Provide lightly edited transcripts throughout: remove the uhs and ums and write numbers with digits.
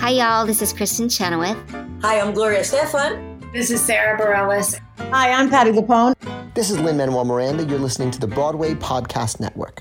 Hi, y'all. This is Kristen Chenoweth. Hi, I'm Gloria Estefan. This is Sarah Bareilles. Hi, I'm Patti LuPone. This is Lin-Manuel Miranda. You're listening to the Broadway Podcast Network.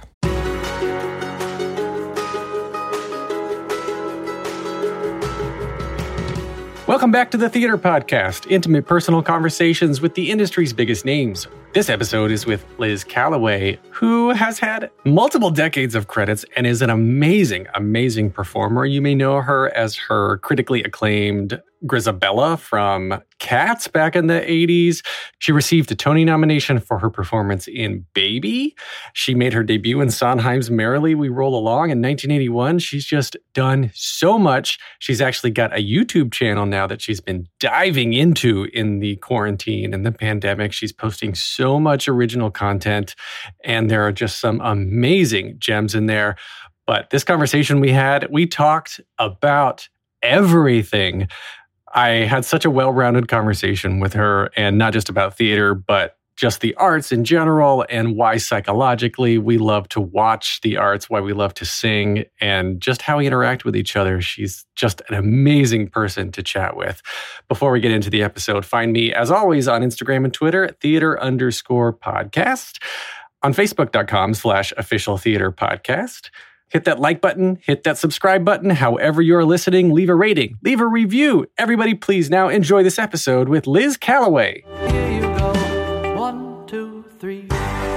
Welcome back to the Theater Podcast, intimate personal conversations with the industry's biggest names. This episode is with Liz Callaway, who has had multiple decades of credits and is an amazing, amazing performer. You may know her as her critically acclaimed Grizabella from Cats back in the 80s. She received a Tony nomination for her performance in Baby. She made her debut in Sondheim's Merrily We Roll Along in 1981. She's just done so much. She's actually got a YouTube channel now that she's been diving into in the quarantine and the pandemic. She's posting so much original content, and there are just some amazing gems in there. But this conversation we talked about everything. I had such a well-rounded conversation with her, and not just about theater, but just the arts in general, and why psychologically we love to watch the arts, why we love to sing, and just how we interact with each other. She's just an amazing person to chat with. Before we get into the episode, find me, as always, on Instagram and Twitter at theater_podcast, on Facebook.com/official theater podcast. Hit that like button, hit that subscribe button, however you're listening, leave a rating, leave a review. Everybody, please now enjoy this episode with Liz Callaway. Here you go. 1, 2, 3.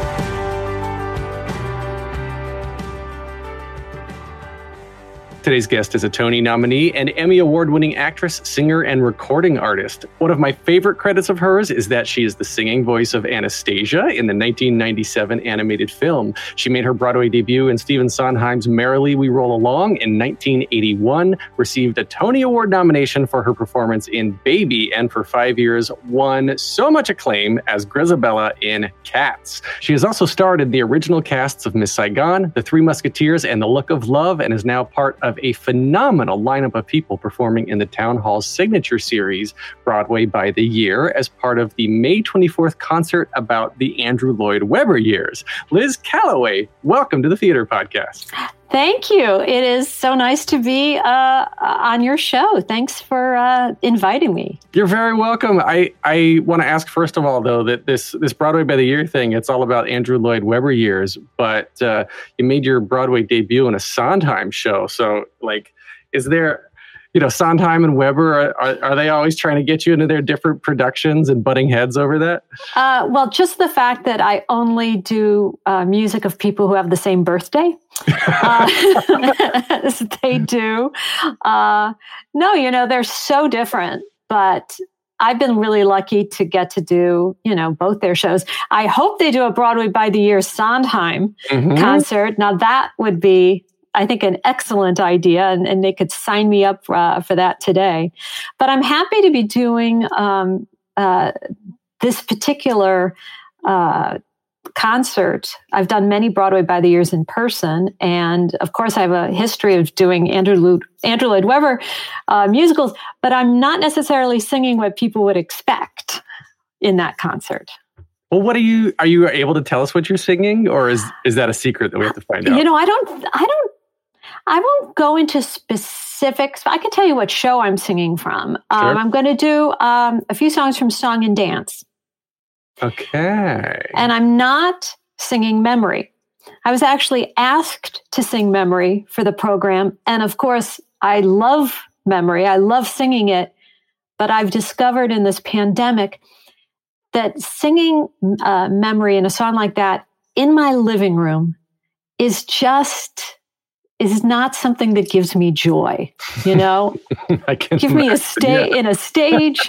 Today's guest is a Tony nominee and Emmy Award-winning actress, singer, and recording artist. One of my favorite credits of hers is that she is the singing voice of Anastasia in the 1997 animated film. She made her Broadway debut in Stephen Sondheim's Merrily We Roll Along in 1981, received a Tony Award nomination for her performance in Baby, and for 5 years won so much acclaim as Grizabella in Cats. She has also starred in the original casts of Miss Saigon, The Three Musketeers, and The Look of Love, and is now part of a phenomenal lineup of people performing in the Town Hall signature series, Broadway by the Year, as part of the May 24th concert about the Andrew Lloyd Webber years. Liz Callaway, welcome to the Theater Podcast. Thank you. It is so nice to be on your show. Thanks for inviting me. You're very welcome. I want to ask, first of all, though, that this Broadway by the Year thing, it's all about Andrew Lloyd Webber years, but you made your Broadway debut in a Sondheim show. So, is there... Sondheim and Webber, are they always trying to get you into their different productions and butting heads over that? Well, just the fact that I only do music of people who have the same birthday, as they do. No, they're so different, but I've been really lucky to get to do, both their shows. I hope they do a Broadway by the Year Sondheim concert. Now that would be, I think, an excellent idea, and they could sign me up for that today. But I'm happy to be doing this particular concert. I've done many Broadway by the Years in person, and of course I have a history of doing Andrew Lloyd Webber musicals, but I'm not necessarily singing what people would expect in that concert. Well, are you able to tell us what you're singing, or is that a secret that we have to find out? I won't go into specifics. I can tell you what show I'm singing from. Sure. I'm going to do a few songs from Song and Dance. Okay. And I'm not singing Memory. I was actually asked to sing Memory for the program. And of course, I love Memory. I love singing it. But I've discovered in this pandemic that singing Memory in a song like that in my living room is not something that gives me joy, Give me on stage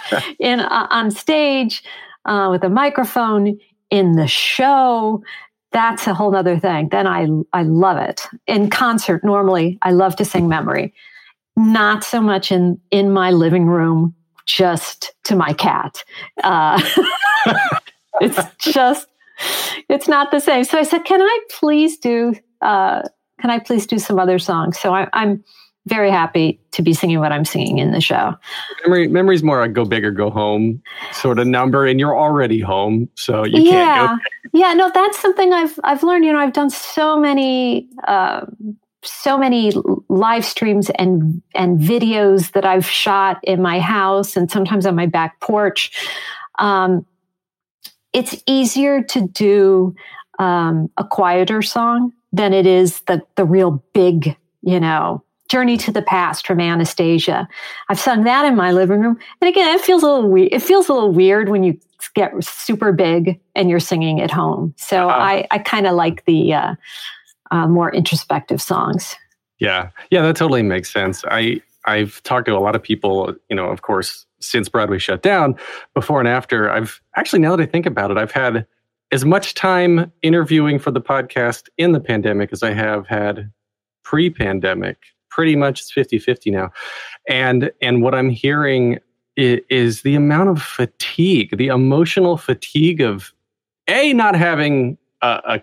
with a microphone in the show. That's a whole other thing. Then I love it. In concert, normally I love to sing Memory, not so much in my living room, just to my cat. It's not the same. So I said, can I please do some other songs? So I'm very happy to be singing what I'm singing in the show. Memory's more a go big or go home sort of number, and you're already home, so you can't go. Yeah, no, that's something I've learned. I've done so many so many live streams and videos that I've shot in my house and sometimes on my back porch. It's easier to do a quieter song than it is the real big, Journey to the Past from Anastasia. I've sung that in my living room. And again, it feels a little weird. It feels a little weird when you get super big and you're singing at home. So I kind of like the more introspective songs. Yeah, that totally makes sense. I've talked to a lot of people, of course, since Broadway shut down, before and after. I've actually, now that I think about it, I've had as much time interviewing for the podcast in the pandemic as I have had pre-pandemic. Pretty much it's 50-50 now. And what I'm hearing is the amount of fatigue, the emotional fatigue of not having I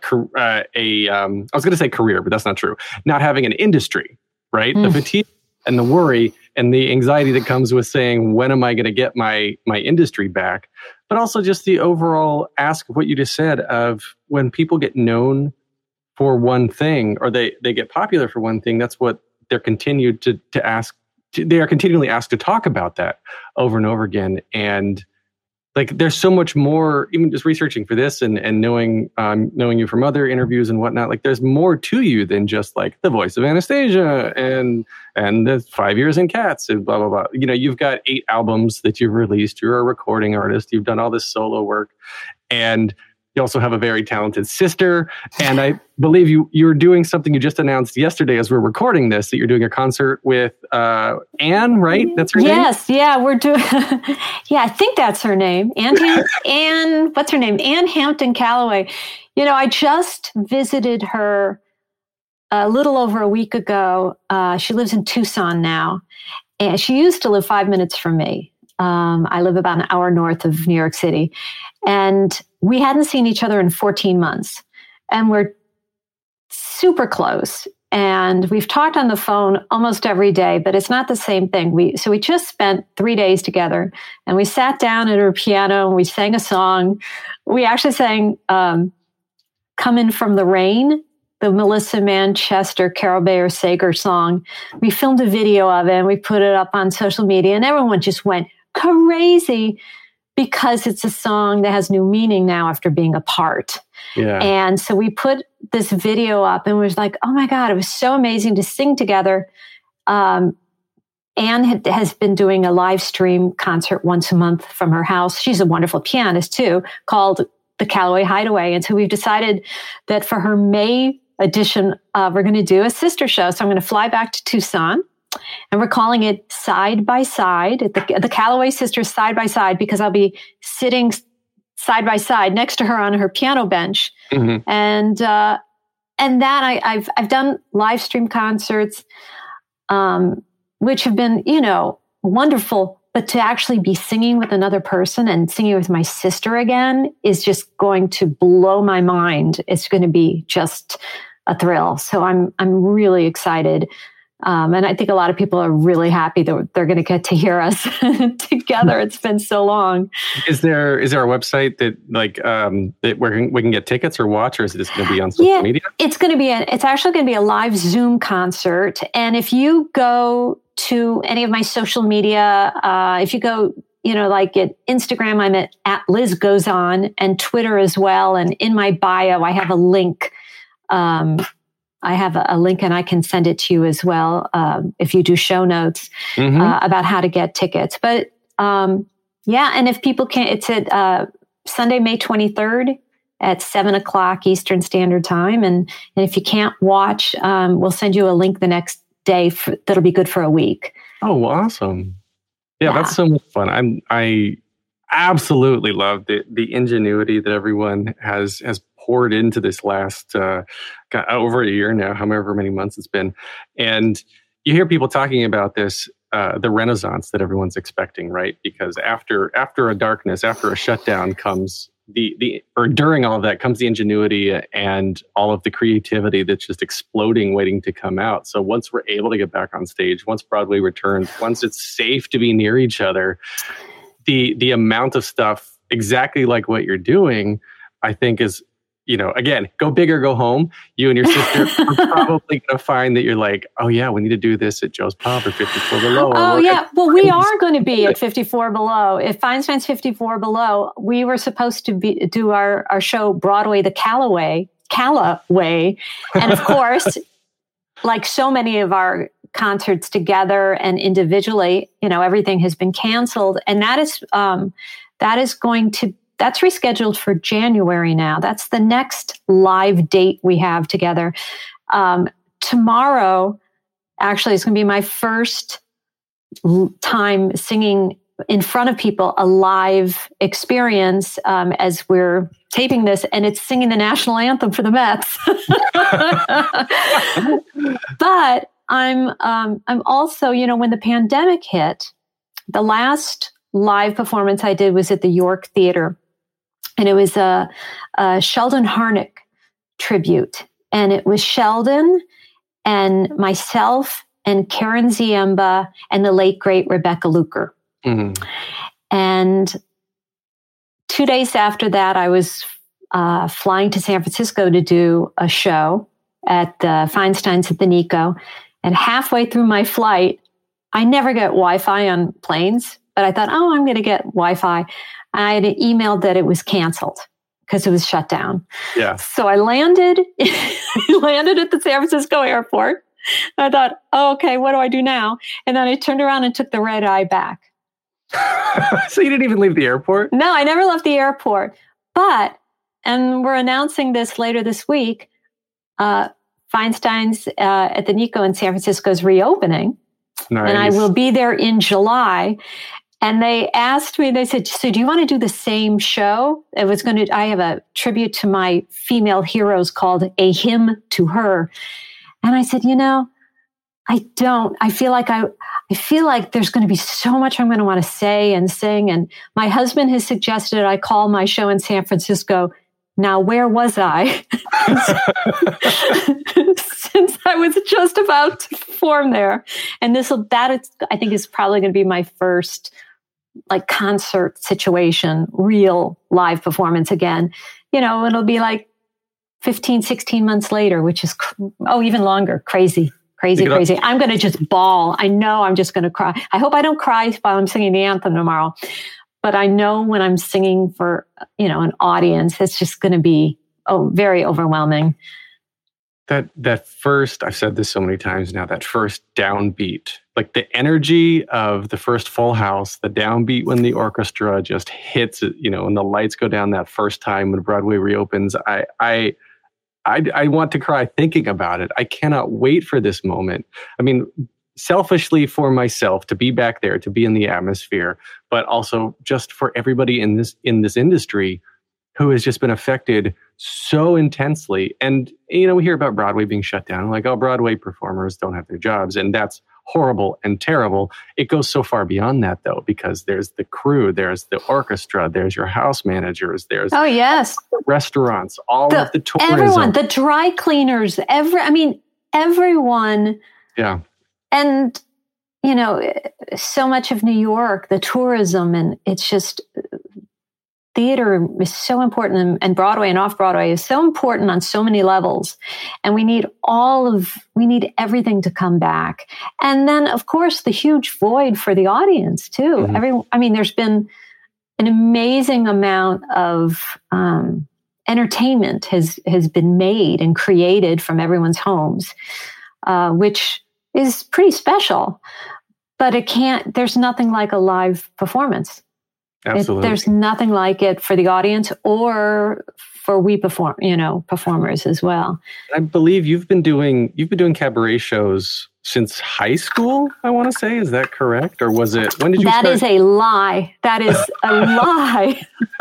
was going to say career, but that's not true. Not having an industry, right? The fatigue and the worry and the anxiety that comes with saying, when am I going to get my industry back? But also just the overall ask of what you just said of when people get known for one thing or they get popular for one thing, that's what they're continued to ask. They are continually asked to talk about that over and over again. And like, there's so much more, even just researching for this and knowing you from other interviews and whatnot, like there's more to you than just like the voice of Anastasia and the 5 years in Cats and blah, blah, blah. You've got 8 albums that you've released. You're a recording artist. You've done all this solo work. And you also have a very talented sister. And I believe you're doing something you just announced yesterday as we're recording this, that you're doing a concert with Anne, right? That's her name? Yes. Yeah, we're doing... yeah, I think that's her name. Anne, what's her name? Anne Hampton Callaway. I just visited her a little over a week ago. She lives in Tucson now. And she used to live 5 minutes from me. I live about an hour north of New York City. And we hadn't seen each other in 14 months. And we're super close. And we've talked on the phone almost every day, but it's not the same thing. We just spent 3 days together and we sat down at her piano and we sang a song. We actually sang Comin' from the Rain, the Melissa Manchester, Carol Bayer Sager song. We filmed a video of it and we put it up on social media and everyone just went crazy because it's a song that has new meaning now after being apart. Yeah. And so we put this video up and was like, oh my God, it was so amazing to sing together. Anne has been doing a live stream concert once a month from her house. She's a wonderful pianist too, called the Callaway Hideaway. And so we've decided that for her May edition, we're going to do a sister show. So I'm going to fly back to Tucson. And we're calling it Side by Side, the Callaway Sisters Side by Side, because I'll be sitting side by side next to her on her piano bench. Mm-hmm. And that I've done live stream concerts, which have been, wonderful. But to actually be singing with another person and singing with my sister again is just going to blow my mind. It's going to be just a thrill. So I'm really excited. And I think a lot of people are really happy that they're going to get to hear us together. It's been so long. Is there a website that that where we can get tickets or watch, or is it just going to be on social media? It's actually going to be a live Zoom concert. And if you go to any of my social media, if you go, like at Instagram, I'm at Liz Goes On, and Twitter as well. And in my bio, I have a link. I have a link and I can send it to you as well if you do show notes about how to get tickets. But and if people can't, it's at Sunday, May 23rd at 7:00 Eastern Standard Time. And if you can't watch, we'll send you a link the next day that'll be good for a week. Oh, awesome. Yeah, that's so much fun. I absolutely love the ingenuity that everyone has poured into this last over a year now, however many months it's been. And you hear people talking about this, the renaissance that everyone's expecting, right? Because after a darkness, after a shutdown comes or during all of that comes the ingenuity and all of the creativity that's just exploding, waiting to come out. So once we're able to get back on stage, once Broadway returns, once it's safe to be near each other, the amount of stuff exactly like what you're doing, I think is again, go big or go home. You and your sister are probably going to find that you're like, oh yeah, we need to do this at Joe's Pub or 54 Below. Oh yeah. Well, we are going to be at 54 Below. At Feinstein's 54 Below, we were supposed to do our show Broadway, the Callaway. And of course, like so many of our concerts together and individually, everything has been canceled. And that's rescheduled for January now. That's the next live date we have together. Tomorrow, actually, is going to be my first time singing in front of people, a live experience as we're taping this, and it's singing the national anthem for the Mets. But I'm also, when the pandemic hit, the last live performance I did was at the York Theater. And it was a Sheldon Harnick tribute. And it was Sheldon and myself and Karen Ziemba and the late, great Rebecca Luker. Mm-hmm. And 2 days after that, I was flying to San Francisco to do a show at the Feinstein's at the Nico. And halfway through my flight, I never get Wi-Fi on planes, but I thought, I'm going to get Wi-Fi. I had emailed that it was canceled because it was shut down. Yeah. So I landed at the San Francisco airport. I thought, okay, what do I do now? And then I turned around and took the red eye back. So you didn't even leave the airport? No, I never left the airport. And we're announcing this later this week, Feinstein's at the Nico in San Francisco is reopening. Nice. And I will be there in July. And they asked me, they said, so do you want to do the same show? I have a tribute to my female heroes called A Hymn to Her. And I said, I don't. I feel like there's going to be so much I'm going to want to say and sing. And my husband has suggested I call my show in San Francisco, Now Where Was I? Since I was just about to perform there. And I think is probably going to be my first concert situation, real live performance again. It'll be 15, 16 months later, which is, even longer. Crazy. I'm going to just bawl. I know I'm just going to cry. I hope I don't cry while I'm singing the anthem tomorrow. But I know when I'm singing for, an audience, it's just going to be very overwhelming. That first, I've said this so many times now, that first downbeat, the energy of the first Full House, the downbeat when the orchestra just hits it, when the lights go down that first time when Broadway reopens, I want to cry thinking about it. I cannot wait for this moment. I mean, selfishly for myself to be back there, to be in the atmosphere, but also just for everybody in this industry who has just been affected so intensely. And, we hear about Broadway being shut down, Broadway performers don't have their jobs. And that's horrible and terrible. It goes so far beyond that, though, because there's the crew, there's the orchestra, there's your house managers, there's the restaurants, of the tourism. Everyone, the dry cleaners, everyone. Yeah. And, so much of New York, the tourism, and it's just... Theater is so important, and Broadway and off-Broadway is so important on so many levels. And we need everything to come back. And then, of course, the huge void for the audience, too. Mm-hmm. There's been an amazing amount of entertainment has been made and created from everyone's homes, which is pretty special. But there's nothing like a live performance. Absolutely. There's nothing like it for the audience or for performers as well. I believe you've been doing cabaret shows since high school, I want to say. Is that correct? Or when did you start? That is a lie. That is a lie.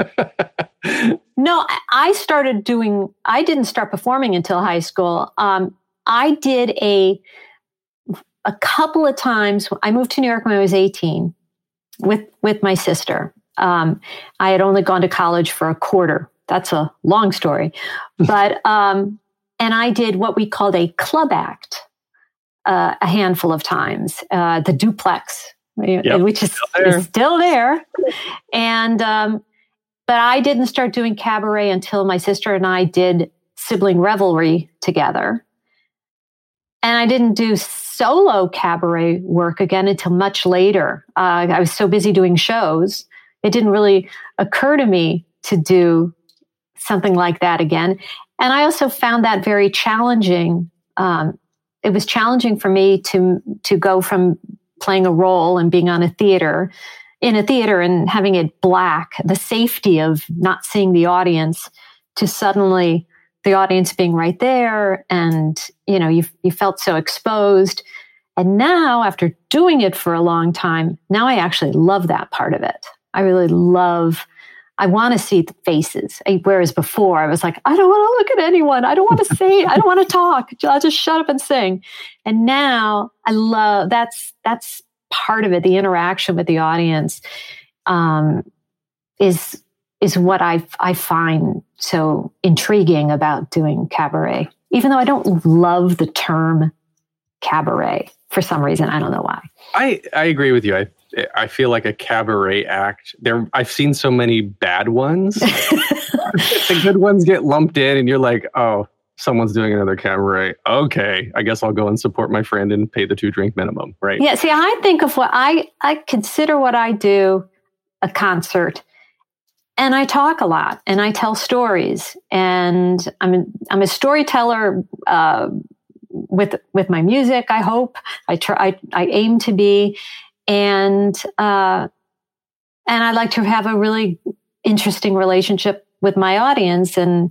No, I didn't start performing until high school. I did a couple of times. I moved to New York when I was 18 with my sister. I had only gone to college for a quarter. That's a long story. But, and I did what we called a club act a handful of times, the duplex, which is still there. And But I didn't start doing cabaret until my sister and I did Sibling Revelry together. And I didn't do solo cabaret work again until much later. I was so busy doing shows. It didn't really occur to me to do something like that again. And I also found that very challenging. It was challenging for me to go from playing a role and being in a theater and having it black, the safety of not seeing the audience, to suddenly the audience being right there. And, you felt so exposed. And now, after doing it for a long time, now I actually love that part of it. I really I want to see the faces. Whereas before I was like, I don't want to look at anyone. I don't want to say, I don't want to talk. I'll just shut up and sing. And now I love, that's part of it. The interaction with the audience, is what I find so intriguing about doing cabaret, even though I don't love the term cabaret for some reason. I don't know why. I agree with you. I feel like a cabaret act. I've seen so many bad ones. The good ones get lumped in, and you're like, oh, someone's doing another cabaret. Okay, I guess I'll go and support my friend and pay the 2-drink minimum, right? Yeah. See, I think of what I consider what I do a concert, and I talk a lot, and I tell stories, and I'm a storyteller with my music. I hope I aim to be. And I like to have a really interesting relationship with my audience. And,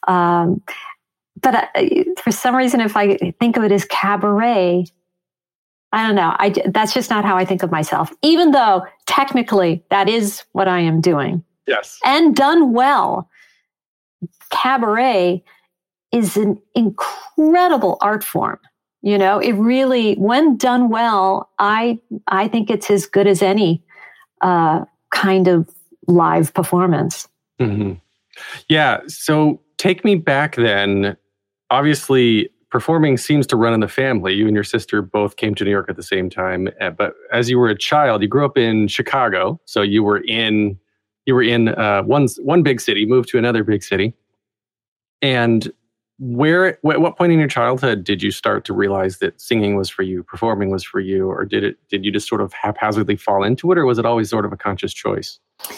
but for some reason, if I think of it as cabaret, I don't know. That's just not how I think of myself, even though technically that is what I am doing. Yes. And done well. Cabaret is an incredible art form. It really, when done well, I think it's as good as any kind of live performance. Mm-hmm. Yeah. So take me back then. Obviously, performing seems to run in the family. You and your sister both came to New York at the same time. But as you were a child, you grew up in Chicago. So you were in one big city, moved to another big city. And at what point in your childhood did you start to realize that singing was for you, performing was for you, or did you just sort of haphazardly fall into it, or was it always sort of a conscious choice?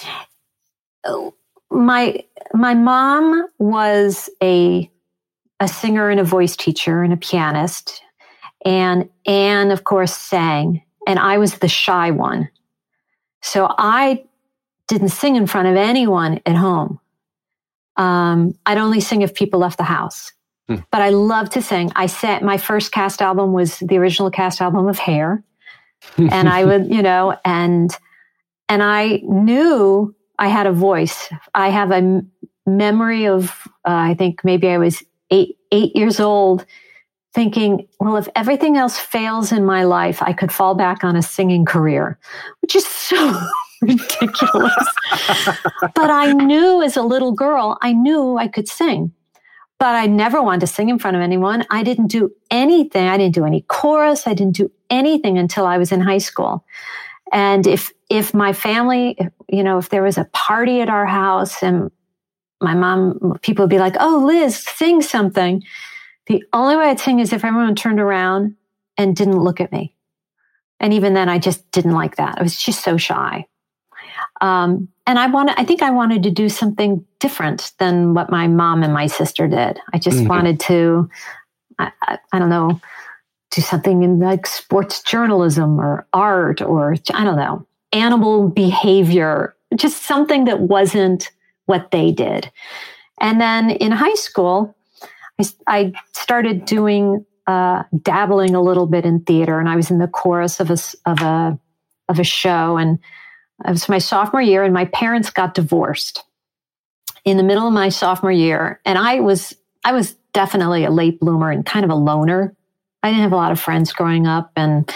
My mom was a singer and a voice teacher and a pianist, and Anne, of course, sang, and I was the shy one. So I didn't sing in front of anyone at home. I'd only sing if people left the house. But I love to sing. My first cast album was the original cast album of Hair. And I would, and I knew I had a voice. I have a memory of, I think maybe I was eight years old, thinking, well, if everything else fails in my life, I could fall back on a singing career, which is so ridiculous. But I knew as a little girl, I knew I could sing. But I never wanted to sing in front of anyone. I didn't do anything. I didn't do any chorus. I didn't do anything until I was in high school. And if my family, if there was a party at our house and my mom, people would be like, oh, Liz, sing something. The only way I'd sing is if everyone turned around and didn't look at me. And even then, I just didn't like that. I was just so shy. And I think I wanted to do something different than what my mom and my sister did. I just wanted to, I don't know, do something in like sports journalism or art or, I don't know, animal behavior, just something that wasn't what they did. And then in high school, I started doing, dabbling a little bit in theater, and I was in the chorus of a show, and it was my sophomore year, and my parents got divorced in the middle of my sophomore year. And I was definitely a late bloomer and kind of a loner. I didn't have a lot of friends growing up. And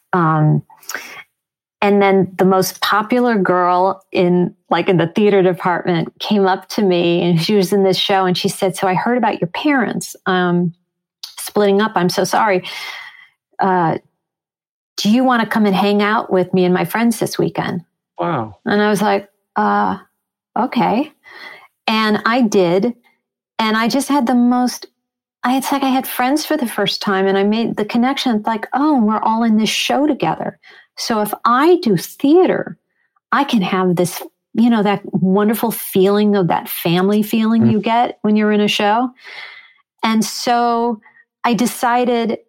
then the most popular girl in the theater department came up to me, and she was in this show, and she said, so I heard about your parents splitting up. I'm so sorry. Do you want to come and hang out with me and my friends this weekend? Wow. And I was like, okay. And I did. And I just had it's like I had friends for the first time, and I made the connection like, oh, we're all in this show together. So if I do theater, I can have this, that wonderful feeling of that family feeling you get when you're in a show. And so I decided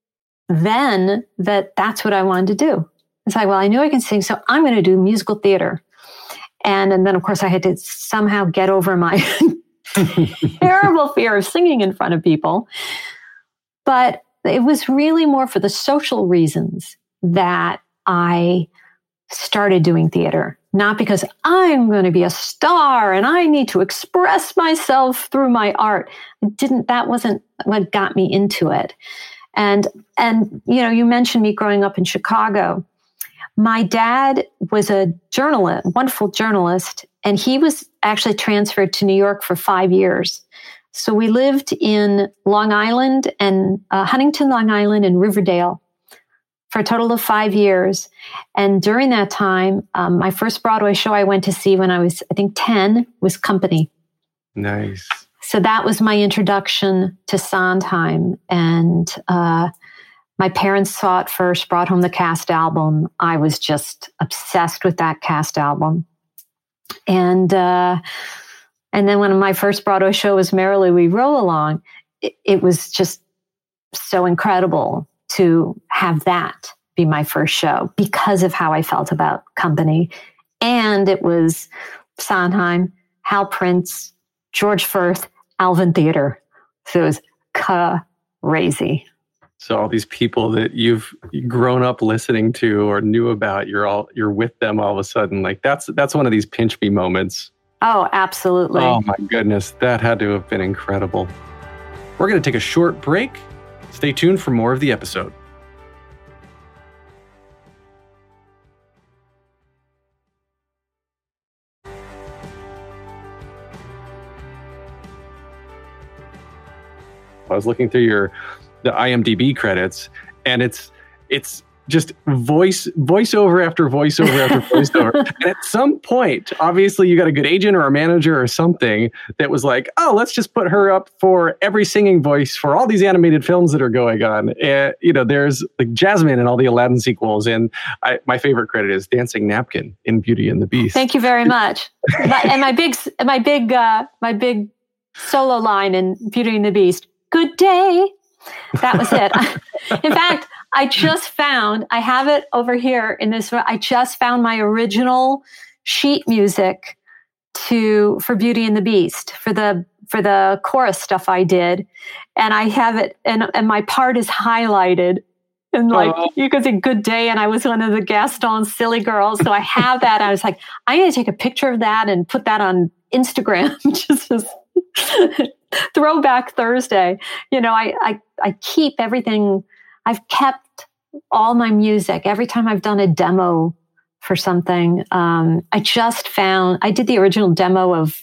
then that that's what I wanted to do. It's like, well, I knew I can sing, so I'm going to do musical theater. And then, of course, I had to somehow get over my terrible fear of singing in front of people. But it was really more for the social reasons that I started doing theater, not because I'm going to be a star and I need to express myself through my art. That wasn't what got me into it. And you mentioned me growing up in Chicago. My dad was a journalist, wonderful journalist, and he was actually transferred to New York for 5 years. So we lived in Long Island and Huntington, Long Island, and Riverdale for a total of 5 years. And during that time, my first Broadway show I went to see when I was, I think, 10 was Company. Nice. So that was my introduction to Sondheim. And my parents saw it first, brought home the cast album. I was just obsessed with that cast album. And then when my first Broadway show was Merrily We Roll Along, it was just so incredible to have that be my first show because of how I felt about Company. And it was Sondheim, Hal Prince, George Furth, Alvin Theater. So it was crazy. So all these people that you've grown up listening to or knew about, you're with them all of a sudden. Like that's one of these pinch me moments. Oh, absolutely. Oh my goodness. That had to have been incredible. We're going to take a short break. Stay tuned for more of the episode. I was looking through the IMDb credits, and it's just voiceover after voiceover after voiceover. And at some point, obviously, you got a good agent or a manager or something that was like, oh, let's just put her up for every singing voice for all these animated films that are going on. And, there's like Jasmine in all the Aladdin sequels. And my favorite credit is Dancing Napkin in Beauty and the Beast. Thank you very much. And my big solo line in Beauty and the Beast, good day. That was it. In fact, I have it over here in this room. I just found my original sheet music for Beauty and the Beast for the chorus stuff I did. And I have it and my part is highlighted and you could say good day. And I was one of the Gaston silly girls. So I have that. I was like, I need to take a picture of that and put that on Instagram. Just as Throwback Thursday. I keep everything. I've kept all my music. Every time I've done a demo for something, I did the original demo of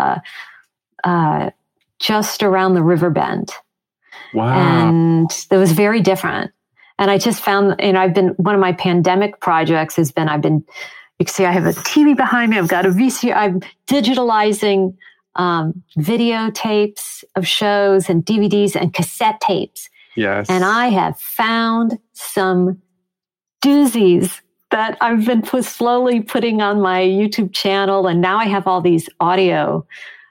Just Around the River Bend. Wow. And it was very different. And I just found, one of my pandemic projects has been, you can see I have a TV behind me. I've got a VCR. I'm digitalizing videotapes of shows and DVDs and cassette tapes. Yes. And I have found some doozies that I've been slowly putting on my YouTube channel. And now I have all these audio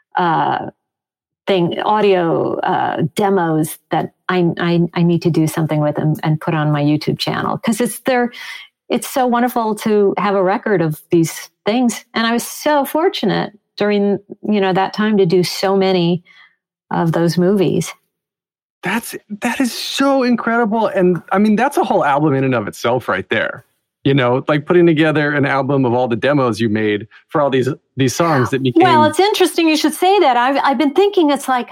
demos that I need to do something with them and put on my YouTube channel. Because it's so wonderful to have a record of these things. And I was so fortunate during, that time to do so many of those movies. That is so incredible. And I mean, that's a whole album in and of itself right there. Like putting together an album of all the demos you made for all these songs that became... Well, it's interesting you should say that. I've been thinking, it's like,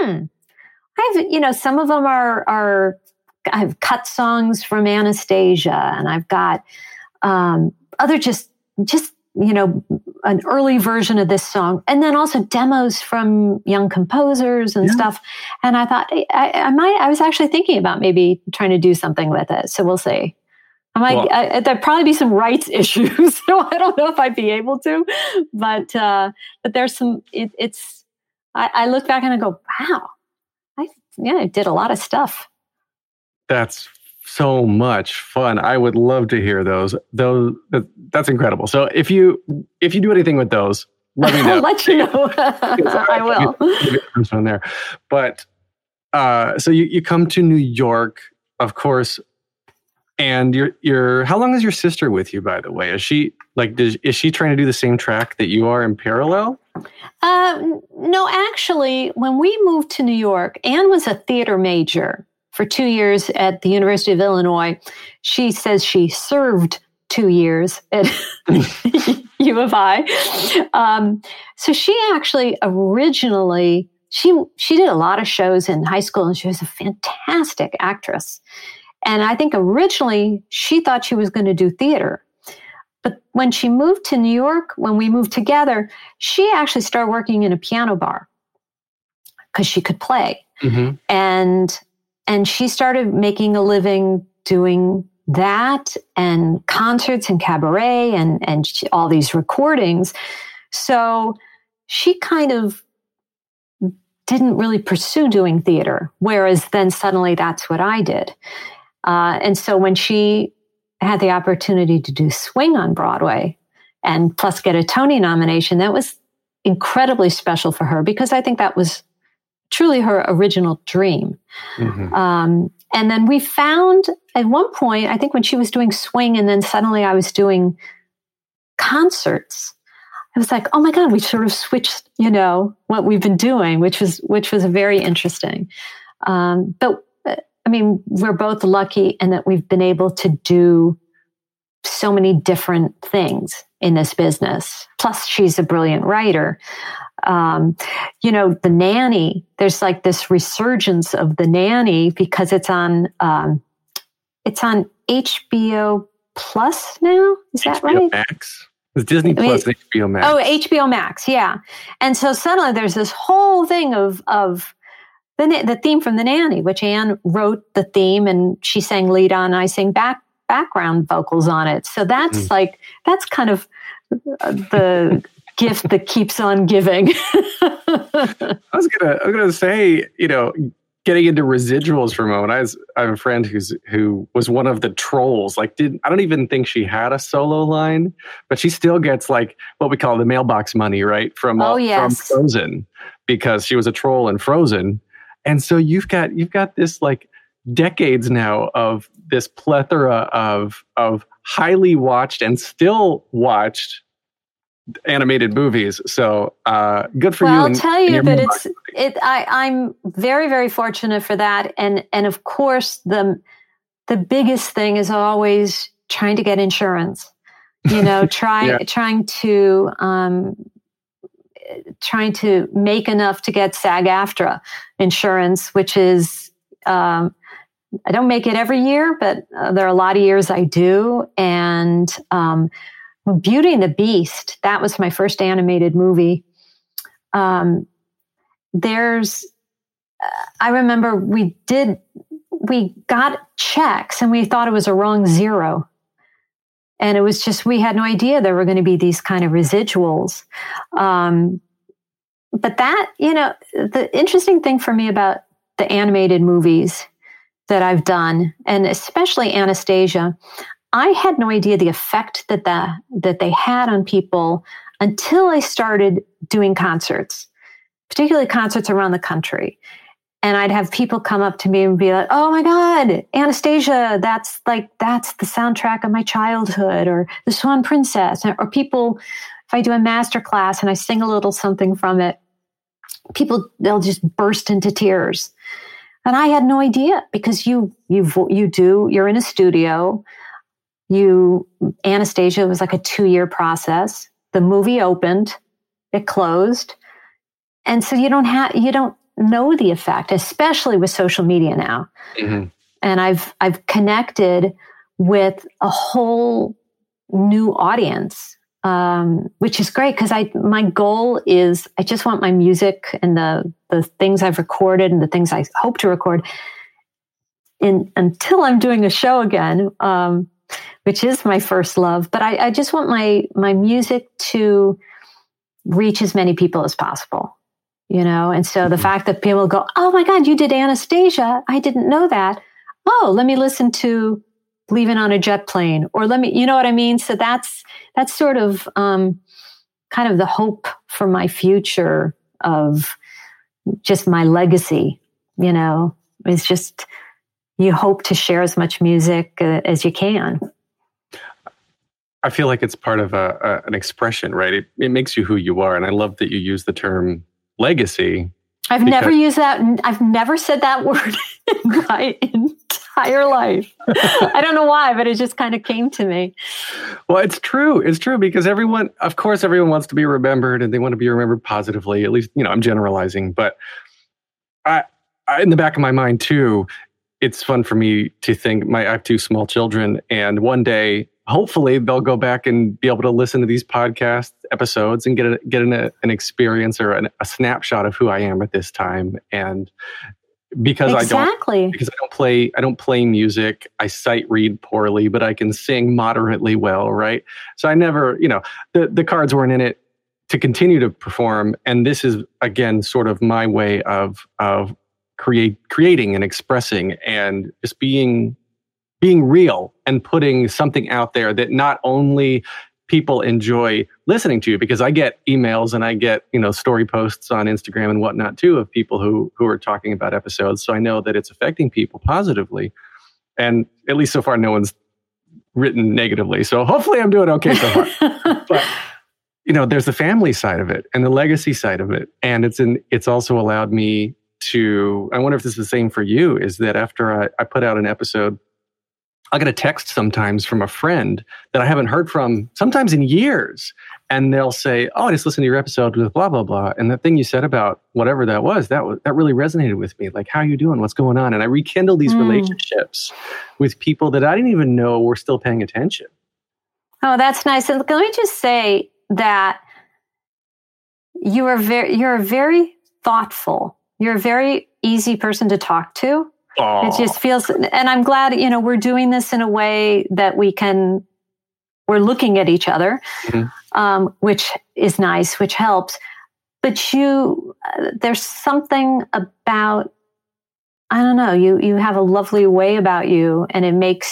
some of them I've cut songs from Anastasia, and I've got other just an early version of this song, and then also demos from young composers and stuff. And I thought I was actually thinking about maybe trying to do something with it. So we'll see. I'm like, there'd probably be some rights issues, so I don't know if I'd be able to. But there's some. I look back and I go, wow, I did a lot of stuff. That's so much fun. I would love to hear those. That's incredible. So if you do anything with those, let me know. I'll let you know. I will. First one there, but so you come to New York, of course, and you're. How long is your sister with you, by the way? Is she is she trying to do the same track that you are in parallel? No, actually, when we moved to New York, Anne was a theater major for 2 years at the University of Illinois. She says she served 2 years at U of I. So she actually originally, she did a lot of shows in high school, and she was a fantastic actress. And I think originally she thought she was going to do theater. But when she moved to New York, when we moved together, she actually started working in a piano bar because she could play. Mm-hmm. And she started making a living doing that and concerts and cabaret and all these recordings. So she kind of didn't really pursue doing theater, whereas then suddenly that's what I did. And so when she had the opportunity to do Swing on Broadway and plus get a Tony nomination, that was incredibly special for her because I think that was truly her original dream. Mm-hmm. And then we found at one point, I think when she was doing Swing and then suddenly I was doing concerts, I was like, oh my God, we sort of switched, what we've been doing, which was very interesting. But I mean, we're both lucky in that we've been able to do so many different things in this business. Plus, she's a brilliant writer. The Nanny, there's like this resurgence of The Nanny because it's on HBO Plus now. Is that HBO right? Max. It's Disney Plus, HBO Max. Oh, HBO Max, yeah. And so suddenly there's this whole thing of the theme from The Nanny, which Anne wrote the theme and she sang lead on, and I sang background vocals on it. So that's that's kind of the gift that keeps on giving. I was gonna say, getting into residuals for a moment. I have a friend who was one of the trolls. I don't even think she had a solo line, but she still gets like what we call the mailbox money, right? From Frozen, because she was a troll in Frozen. And so you've got this like decades now of this plethora of highly watched and still watched animated movies. So good for you. Well, I'll tell you that I'm very, very fortunate for that. And of course the biggest thing is always trying to get insurance. Trying to make enough to get SAG-AFTRA insurance, which is, I don't make it every year, but there are a lot of years I do. And Beauty and the Beast, that was my first animated movie. I remember we got checks and we thought it was a wrong zero. And it was just, we had no idea there were going to be these kind of residuals. But that, the interesting thing for me about the animated movies that I've done, and especially Anastasia, I had no idea the effect that they had on people until I started doing concerts, particularly concerts around the country. And I'd have people come up to me and be like, oh my God, Anastasia, that's the soundtrack of my childhood, or The Swan Princess. Or people, if I do a master class and I sing a little something from it, they'll just burst into tears. And I had no idea, because you're in a studio. Anastasia was like a 2-year process. The movie opened, it closed. And so you don't know the effect, especially with social media now. Mm-hmm. And I've connected with a whole new audience, which is great, because my goal is I just want my music and the things I've recorded and the things I hope to record until I'm doing a show again. which is my first love. But I just want my music to reach as many people as possible, And so the fact that people go, oh my God, you did Anastasia. I didn't know that. Oh, let me listen to Leaving on a Jet Plane, or let me, you know what I mean? So that's sort of kind of the hope for my future of just my legacy, It's just, you hope to share as much music as you can. I feel like it's part of an expression, right? It makes you who you are. And I love that you use the term legacy. I've never used that. I've never said that word in my entire life. I don't know why, but it just kind of came to me. Well, it's true. It's true because everyone wants to be remembered, and they want to be remembered positively. At least, I'm generalizing. But I in the back of my mind too, it's fun for me to think I have two small children, and one day, hopefully, they'll go back and be able to listen to these podcast episodes and get an experience or a snapshot of who I am at this time. And because I don't play music, I sight read poorly, but I can sing moderately well, right? So I never, the cards weren't in it to continue to perform. And this is again sort of my way of creating and expressing and just being real and putting something out there that not only people enjoy listening to, because I get emails and I get, story posts on Instagram and whatnot too of people who are talking about episodes. So I know that it's affecting people positively. And at least so far, no one's written negatively. So hopefully I'm doing okay so far. But, there's the family side of it and the legacy side of it. And it's also allowed me to, I wonder if this is the same for you, is that after I put out an episode, I'll get a text sometimes from a friend that I haven't heard from sometimes in years. And they'll say, oh, I just listened to your episode with blah, blah, blah. And the thing you said about whatever that really resonated with me. Like, how are you doing? What's going on? And I rekindle these relationships with people that I didn't even know were still paying attention. Oh, that's nice. And let me just say that you're very thoughtful. You're a very easy person to talk to. Aww. It just feels, and I'm glad, we're doing this in a way that we're looking at each other, which is nice, which helps. But there's something about, I don't know, you have a lovely way about you, and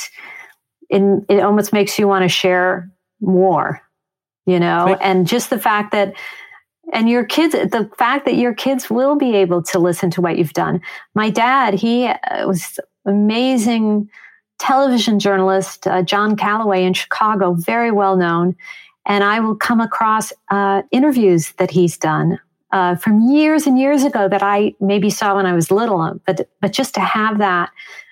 it almost makes you want to share more, and just the fact that, and the fact that your kids will be able to listen to what you've done. My dad, he was amazing television journalist, John Calloway in Chicago, very well known. And I will come across interviews that he's done from years and years ago that I maybe saw when I was little. But just to have that,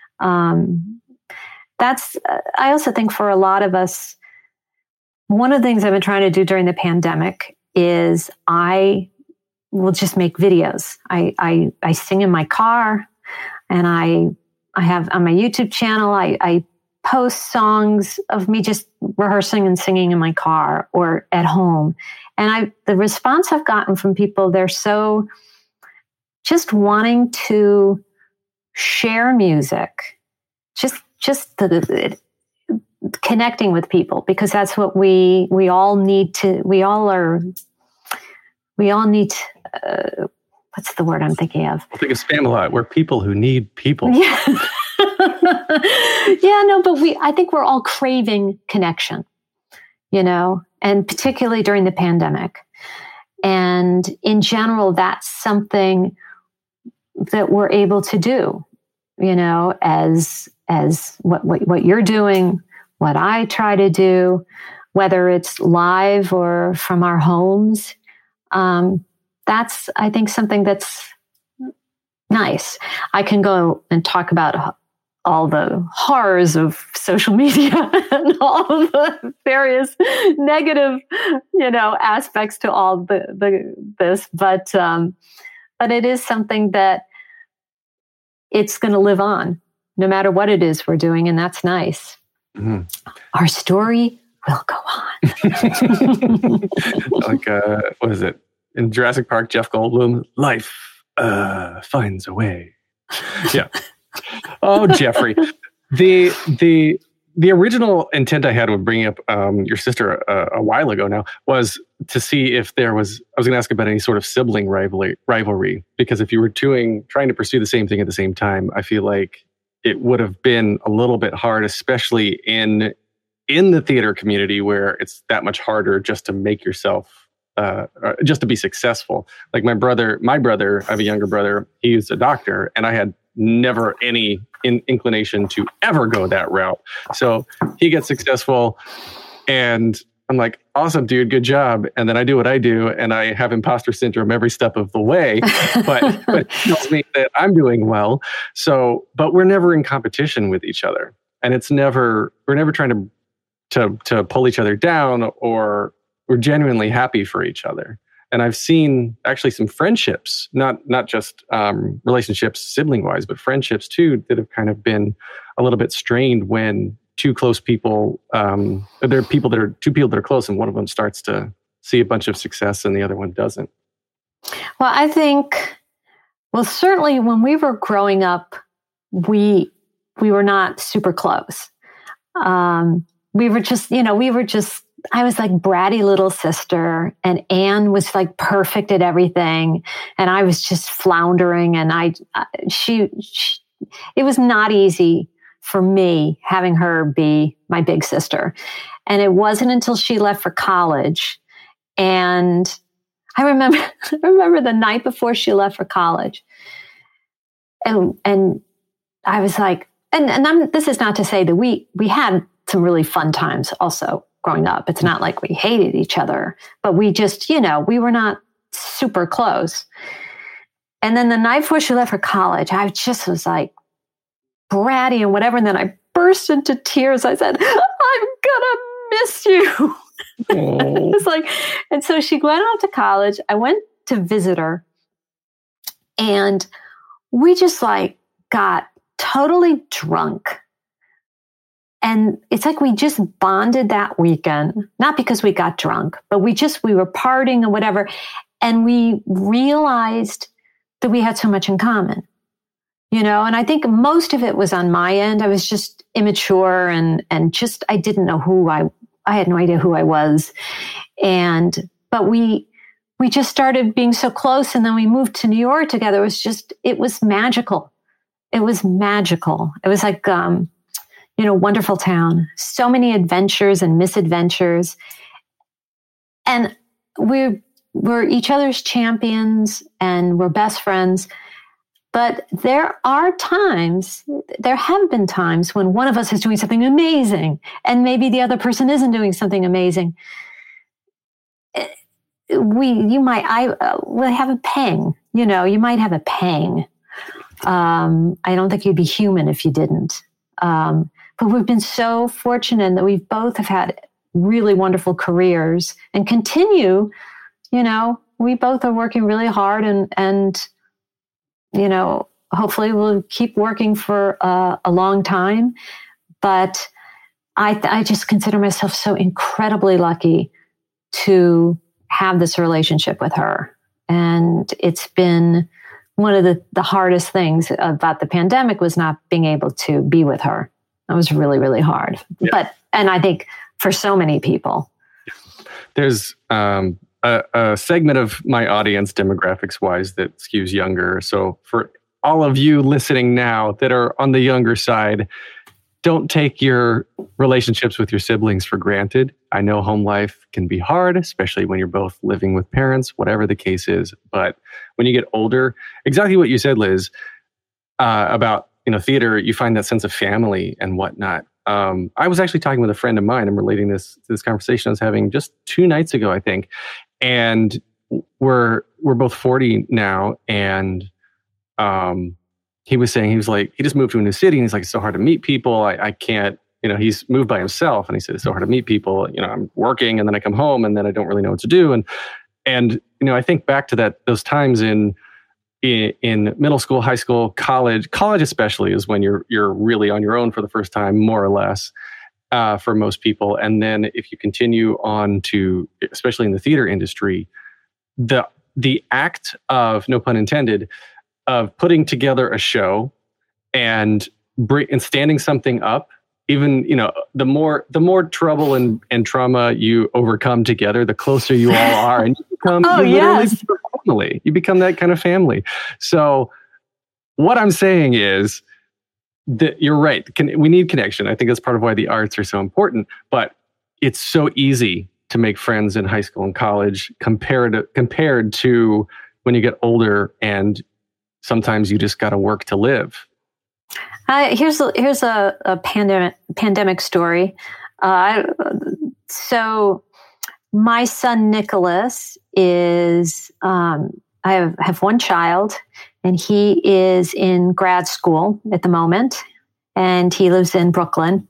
that's, I also think for a lot of us, one of the things I've been trying to do during the pandemic is I will just make videos. I sing in my car, and I have on my YouTube channel, I post songs of me just rehearsing and singing in my car or at home. And the response I've gotten from people, they're so just wanting to share music, just the connecting with people, because that's what we all need to, we all need, what's the word I'm thinking of? I think of Spam a lot. We're people who need people. Yeah. Yeah, no, but I think we're all craving connection, and particularly during the pandemic. And in general, that's something that we're able to do, as what you're doing, what I try to do, whether it's live or from our homes. That's, I think, something that's nice. I can go and talk about all the horrors of social media and all of the various negative, aspects to all this, but it is something that it's going to live on, no matter what it is we're doing, and that's nice. Mm-hmm. Our story will go on. Like, what is it? In Jurassic Park, Jeff Goldblum, life finds a way. Yeah. Oh, Jeffrey. The the original intent I had with bringing up your sister a while ago now was to see if there was, I was going to ask about any sort of sibling rivalry, because if you were trying to pursue the same thing at the same time, I feel like it would have been a little bit hard, especially in the theater community where it's that much harder just to make yourself, just to be successful. Like my brother, I have a younger brother, he's a doctor, and I had never any inclination to ever go that route. So he gets successful and I'm like, awesome, dude, good job. And then I do what I do and I have imposter syndrome every step of the way, but it tells me that I'm doing well. So, but we're never in competition with each other. And we're never trying to pull each other down, or we're genuinely happy for each other. And I've seen actually some friendships, not just relationships sibling-wise, but friendships too, that have kind of been a little bit strained when two close people, there are two people that are close, and one of them starts to see a bunch of success and the other one doesn't. Well, I think, certainly when we were growing up, we were not super close. We were just, I was like bratty little sister, and Anne was like perfect at everything, and I was just floundering. And it was not easy for me having her be my big sister. And it wasn't until she left for college, and I remember the night before she left for college, and I was like, this is not to say that we had some really fun times also growing up. It's not like we hated each other, but we just, we were not super close. And then the night before she left for college, I just was like bratty and whatever. And then I burst into tears. I said, I'm gonna miss you. It's like, and so she went off to college. I went to visit her, and we just like got totally drunk. And it's like we just bonded that weekend, not because we got drunk, but we were partying and whatever. And we realized that we had so much in common, and I think most of it was on my end. I was just immature and just, I didn't know I had no idea who I was. But we just started being so close. And then we moved to New York together. It was magical. It was magical. It was like, wonderful town, so many adventures and misadventures. And we're each other's champions and we're best friends. But there have been times when one of us is doing something amazing and maybe the other person isn't doing something amazing. We'll have a pang, you might have a pang. I don't think you'd be human if you didn't. But we've been so fortunate that we both have had really wonderful careers and continue, we both are working really hard and hopefully we'll keep working for a long time. But I just consider myself so incredibly lucky to have this relationship with her. And it's been one of the hardest things about the pandemic was not being able to be with her. That was really, really hard. Yeah. And I think for so many people. There's a segment of my audience demographics wise that skews younger. So for all of you listening now that are on the younger side, don't take your relationships with your siblings for granted. I know home life can be hard, especially when you're both living with parents, whatever the case is. But when you get older, exactly what you said, Liz, about theater, you find that sense of family and whatnot. I was actually talking with a friend of mine. I'm relating this to this conversation I was having just 2 nights ago, I think. And we're both 40 now. And he was saying, he was like, he just moved to a new city. And he's like, it's so hard to meet people. I can't, he's moved by himself. And he said, it's so hard to meet people. I'm working and then I come home and then I don't really know what to do. And I think back to those times in middle school, high school, college especially is when you're really on your own for the first time, more or less, for most people. And then if you continue on to, especially in the theater industry, the act of, no pun intended, of putting together a show and standing something up even, the more trouble and trauma you overcome together, the closer you all are. And you become family. You become that kind of family. So what I'm saying is that you're right. We need connection. I think that's part of why the arts are so important. But it's so easy to make friends in high school and college compared to when you get older, and sometimes you just got to work to live. Here's a pandemic story. So my son Nicholas is, I have one child, and he is in grad school at the moment, and he lives in Brooklyn.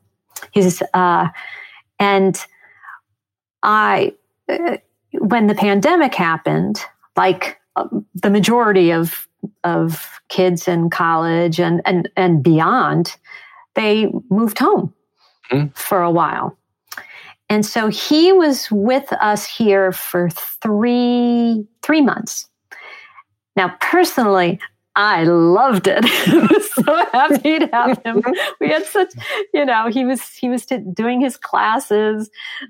And when the pandemic happened, like the majority of kids in college and beyond, they moved home for a while. And so he was with us here for three months. Now, personally, I loved it. I was so happy to have him. We had such, he was doing his classes,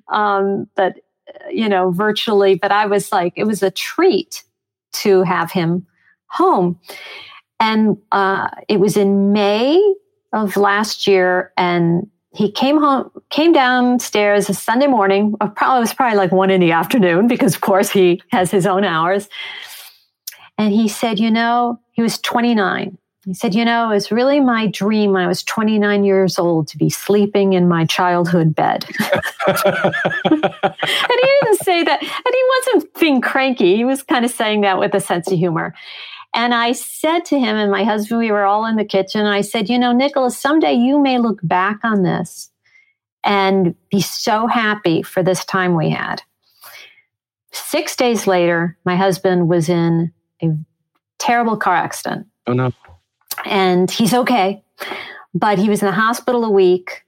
virtually, but I was like, it was a treat to have him home. And it was in May of last year, and he came downstairs a Sunday morning. It was probably like 1 PM, because of course he has his own hours. And he said, he was 29. He said, it was really my dream when I was 29 years old to be sleeping in my childhood bed. And he didn't say that. And he wasn't being cranky. He was kind of saying that with a sense of humor. And I said to him and my husband, we were all in the kitchen. And I said, Nicholas, someday you may look back on this and be so happy for this time we had. 6 days later, my husband was in a terrible car accident. Oh, no. And he's okay, but he was in the hospital a week,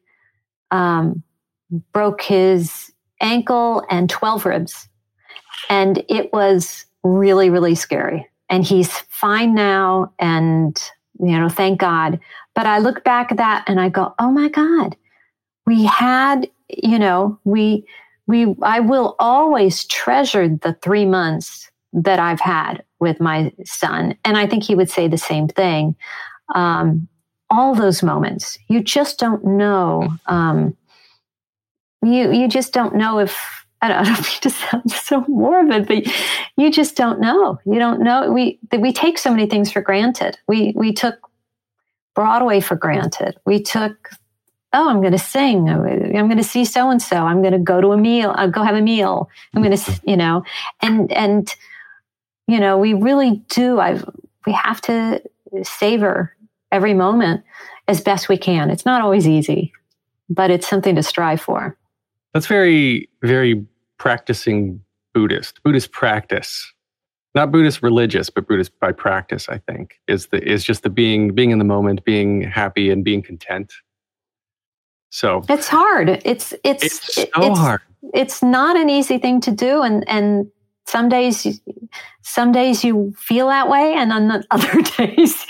broke his ankle and 12 ribs. And it was really, really scary. And he's fine now. And, thank God. But I look back at that and I go, oh my God, we had, I will always treasure the 3 months that I've had with my son. And I think he would say the same thing. All those moments, you just don't know. You just don't know if, I don't know if it just sounds so morbid, but you just don't know. You don't know. We take so many things for granted. We took Broadway for granted. We took, I'm going to sing. I'm going to see so-and-so. I'm going to go to a meal. I'll go have a meal. I'm going to, and we really do. We have to savor every moment as best we can. It's not always easy, but it's something to strive for. That's very, very practicing Buddhist practice, not Buddhist religious, but Buddhist by practice. I think is just the being in the moment, being happy and being content. So it's hard. It's hard. It's not an easy thing to do, and some days you feel that way, and on the other days,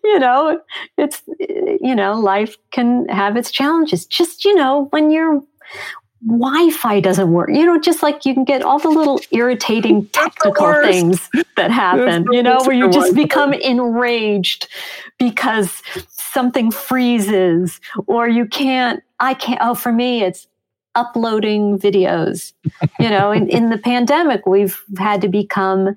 it's life can have its challenges. Just when your Wi-Fi doesn't work, just like you can get all the little irritating technical things that happen, where you just become enraged because something freezes, or for me, it's uploading videos. In the pandemic, we've had to become,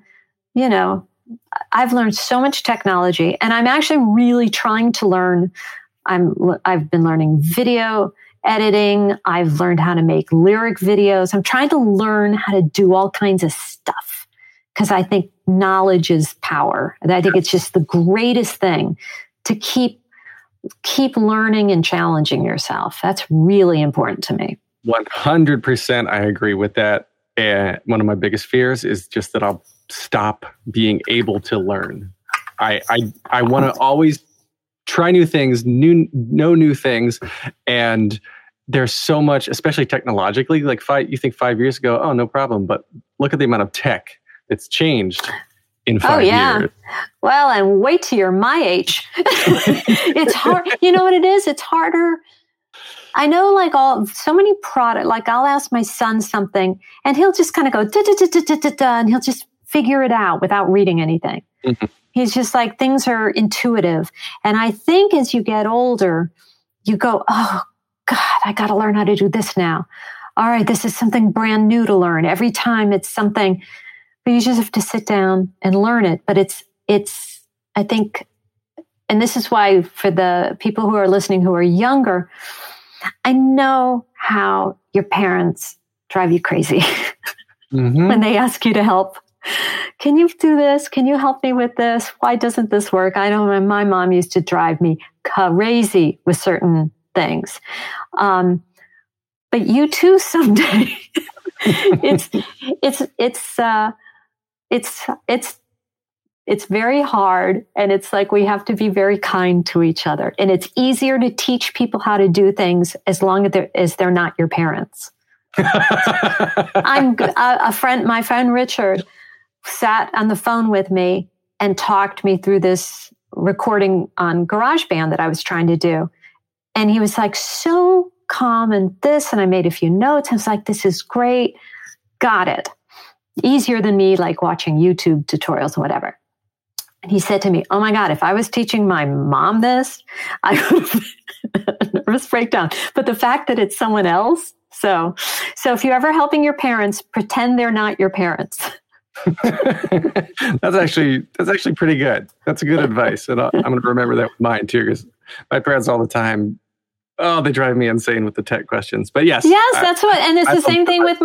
I've learned so much technology, and I'm actually really trying to learn. I've been learning video editing. I've learned how to make lyric videos. I'm trying to learn how to do all kinds of stuff because I think knowledge is power. And I think it's just the greatest thing to keep learning and challenging yourself. That's really important to me. 100%. I agree with that. And one of my biggest fears is just that I'll stop being able to learn. I want to always try new things, know new things. And there's so much, especially technologically, like you think 5 years ago, oh, no problem. But look at the amount of tech that's changed in 5 years. Well, and wait till you're my age. It's hard. You know what it is? It's harder. I know like so many product, like I'll ask my son something and he'll just kind of go da, da, da, da, da, da, da, and he'll just figure it out without reading anything. Mm-hmm. He's just like, things are intuitive. And I think as you get older, you go, oh God, I got to learn how to do this now. All right, this is something brand new to learn. Every time it's something, but you just have to sit down and learn it. But it's, I think, and this is why for the people who are listening who are younger, I know how your parents drive you crazy mm-hmm. when they ask you to help. Can you do this? Can you help me with this? Why doesn't this work? I know my mom used to drive me crazy with certain things. But you too someday. It's very hard, and it's like we have to be very kind to each other. And it's easier to teach people how to do things as long as they're not your parents. My friend Richard sat on the phone with me and talked me through this recording on GarageBand that I was trying to do. And he was like so calm and this, and I made a few notes. I was like, this is great. Got it. Easier than me like watching YouTube tutorials and whatever. And he said to me, oh my God, if I was teaching my mom this, I would have a nervous breakdown. But the fact that it's someone else. So if you're ever helping your parents, pretend they're not your parents. That's actually pretty good. That's a good advice. And I'm going to remember that with mine too, because my parents all the time, they drive me insane with the tech questions. But yes, that's what. And it's the same thing with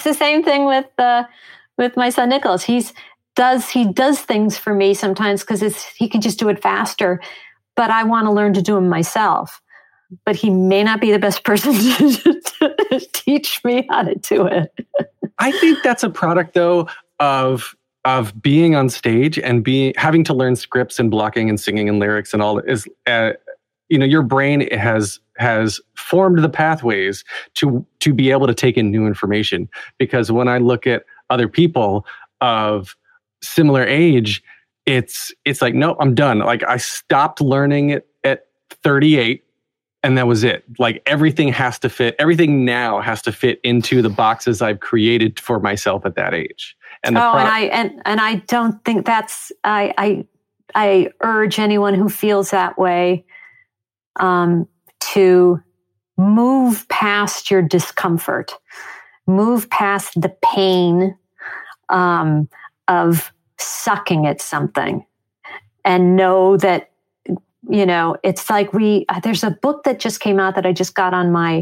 my son Nicholas. He does things for me sometimes because he can just do it faster. But I want to learn to do them myself. But he may not be the best person to teach me how to do it. I think that's a product though of being on stage and having to learn scripts and blocking and singing and lyrics and all that is. Your brain has formed the pathways to be able to take in new information. Because when I look at other people of similar age, it's like, no, I'm done. Like I stopped learning at 38 and that was it. Like everything now has to fit into the boxes I've created for myself at that age. And I don't think that's, I urge anyone who feels that way to move past your discomfort, move past the pain of sucking at something, and know that, it's like there's a book that just came out that I just got on my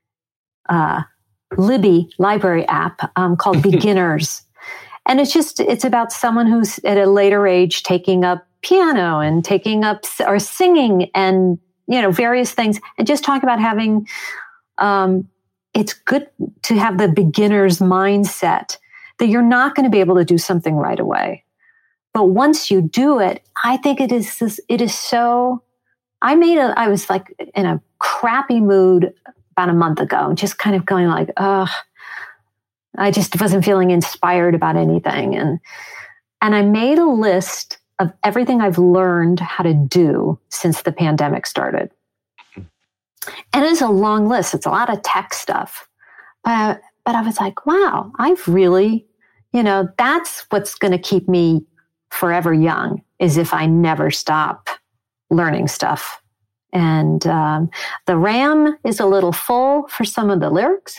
Libby library app called Beginners. And it's about someone who's at a later age taking up piano and taking up or singing and, various things, and just talk about having, it's good to have the beginner's mindset that you're not going to be able to do something right away. But once you do it, I think it is so, I was like in a crappy mood about a month ago, just kind of going like, I just wasn't feeling inspired about anything. And I made a list of everything I've learned how to do since the pandemic started. And it's a long list. It's a lot of tech stuff. But I was like, wow, I've really, that's what's going to keep me forever young, is if I never stop learning stuff. And the RAM is a little full for some of the lyrics.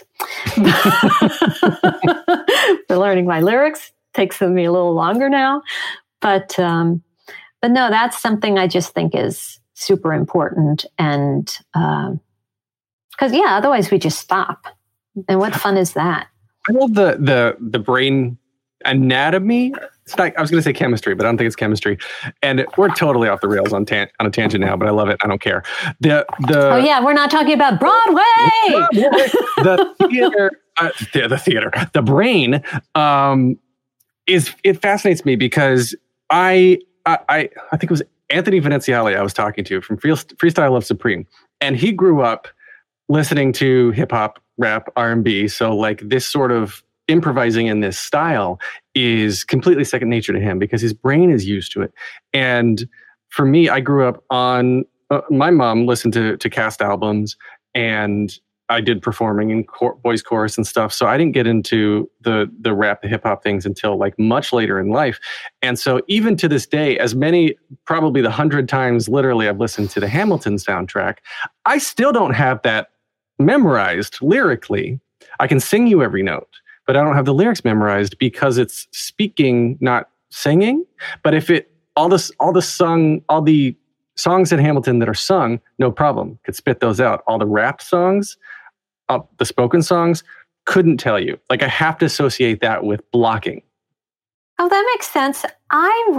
For learning my lyrics takes me a little longer now. But no, that's something I just think is super important. And because otherwise we just stop. And what fun is that? I love the brain anatomy. It's not, I was going to say chemistry, but I don't think it's chemistry. And we're totally off the rails on a tangent now, but I love it. I don't care. We're not talking about Broadway. The theater, the brain, it fascinates me because I think it was Anthony Veneziale I was talking to from Freestyle Love Supreme, and he grew up listening to hip hop, rap, R&B. So like this sort of improvising in this style is completely second nature to him because his brain is used to it. And for me, I grew up on my mom listened to cast albums and I did performing in boys chorus and stuff. So I didn't get into the rap, the hip hop things until like much later in life. And so even to this day, as many, probably the 100 times literally I've listened to the Hamilton soundtrack, I still don't have that memorized lyrically. I can sing you every note, but I don't have the lyrics memorized because it's speaking, not singing. But if all the songs in Hamilton that are sung, no problem, could spit those out. All the rap songs, the spoken songs, couldn't tell you. Like, I have to associate that with blocking. Oh, that makes sense. I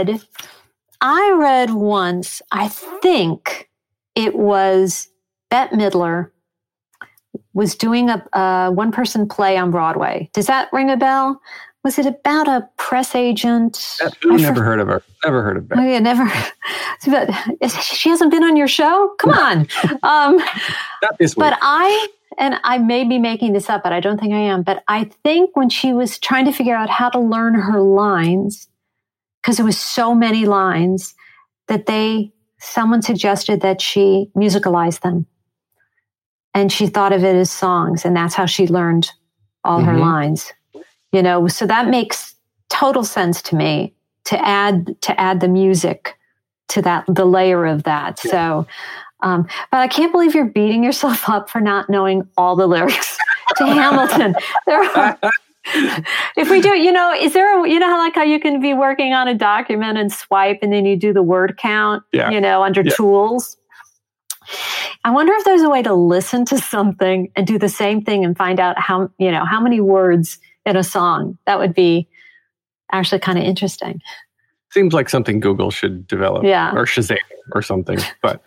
read once, I think it was Bette Midler was doing a one-person play on Broadway. Does that ring a bell? Was it about a press agent? Never heard of her. Never heard of Bette. Oh, yeah, never. But she hasn't been on your show? Come on. Not this week. But I may be making this up, but I don't think I am. But I think when she was trying to figure out how to learn her lines, because it was so many lines, that someone suggested that she musicalize them. And she thought of it as songs, and that's how she learned all her lines. You know, so that makes total sense to me to add the music to that, the layer of that. Yeah. So, but I can't believe you're beating yourself up for not knowing all the lyrics to Hamilton. If we do, is there how you can be working on a document and swipe and then you do the word count, under tools. I wonder if there's a way to listen to something and do the same thing and find out how many words in a song. That would be actually kind of interesting. Seems like something Google should develop, or Shazam or something. But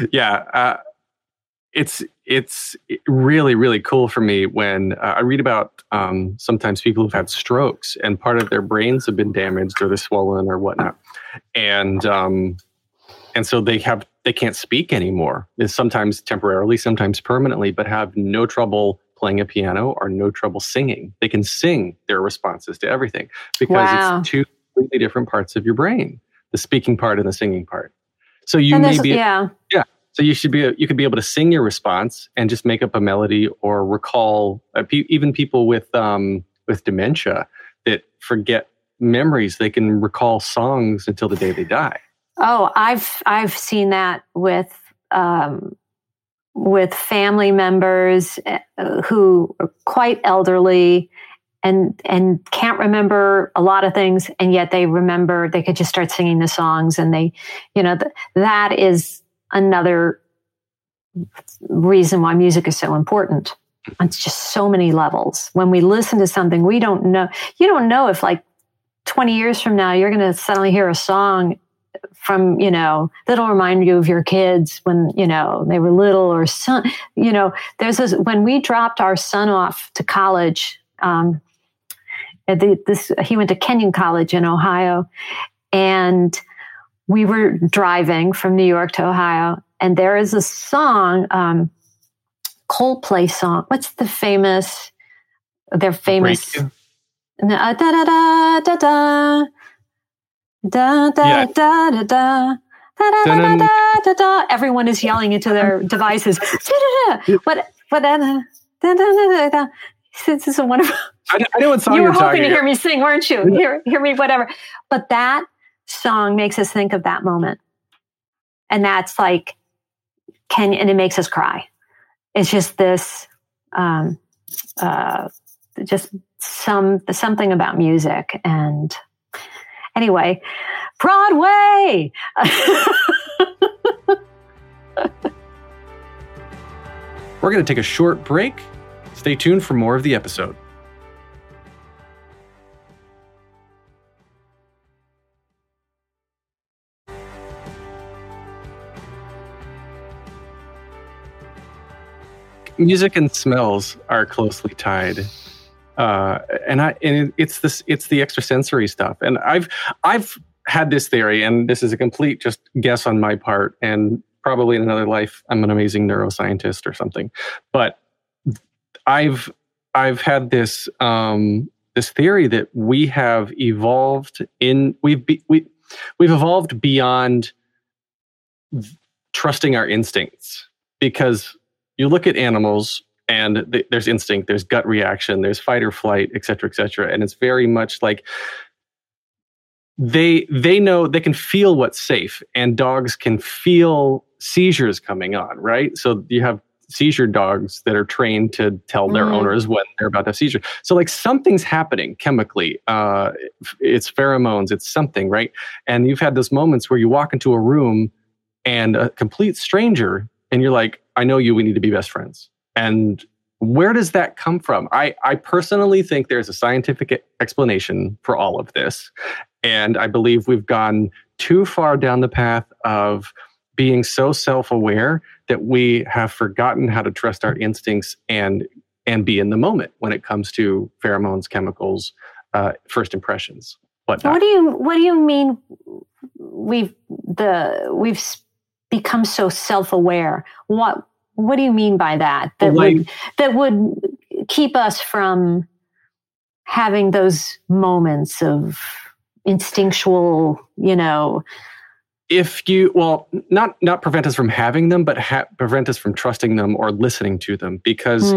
it's really, really cool for me when I read about sometimes people who've had strokes and part of their brains have been damaged or they're swollen or whatnot, and so they can't speak anymore. It's sometimes temporarily, sometimes permanently, but have no trouble playing a piano or no trouble singing. They can sing their responses to everything because it's two completely different parts of your brain, the speaking part and the singing part. So you may be, so you could be able to sing your response and just make up a melody or recall. Even people with dementia that forget memories, they can recall songs until the day they die. Oh, I've seen that with family members who are quite elderly and can't remember a lot of things, and yet they could just start singing the songs, and that is another reason why music is so important. It's just so many levels. When we listen to something, you don't know if like 20 years from now, you're going to suddenly hear a song from, that'll remind you of your kids when, they were little, or son, there's this, when we dropped our son off to college, he went to Kenyon College in Ohio, and we were driving from New York to Ohio, and there is a song, Coldplay song. What's their famous, da da da da da. Da da da da da da da da. Everyone is yelling into their devices. What? This is a wonderful. I know what song you were you're hoping talking to hear me sing, weren't you? Hear me, whatever. But that song makes us think of that moment, and that's like, and it makes us cry. It's just this, just something about music and. Anyway, Broadway! We're going to take a short break. Stay tuned for more of the episode. Music and smells are closely tied. It's the extrasensory stuff. And I've had this theory, and this is a complete just guess on my part, and probably in another life I'm an amazing neuroscientist or something. But I've had this this theory that we have evolved we've evolved beyond trusting our instincts, because you look at animals and there's instinct, there's gut reaction, there's fight or flight, et cetera, and it's very much like they know, they can feel what's safe, and dogs can feel seizures coming on, right? So you have seizure dogs that are trained to tell their owners when they're about to have seizure. So like something's happening chemically. It's pheromones, it's something, right? And you've had those moments where you walk into a room and a complete stranger, and you're like, I know you, we need to be best friends. And where does that come from? I personally think there's a scientific explanation for all of this. And I believe we've gone too far down the path of being so self-aware that we have forgotten how to trust our instincts and be in the moment when it comes to pheromones, chemicals, first impressions, whatnot. What do you mean we've become so self-aware? What do you mean by that? That would keep us from having those moments of instinctual, If you, not prevent us from having them, but prevent us from trusting them or listening to them. Because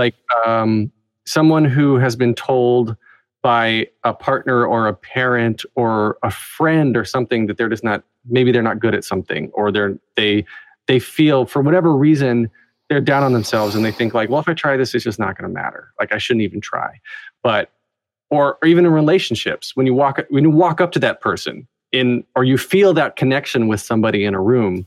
someone who has been told by a partner or a parent or a friend or something that they're just not, maybe they're not good at something, or they feel for whatever reason, they're down on themselves and they think like, well, if I try this, it's just not going to matter. Like I shouldn't even try. Or even in relationships, when you walk up to that person or you feel that connection with somebody in a room,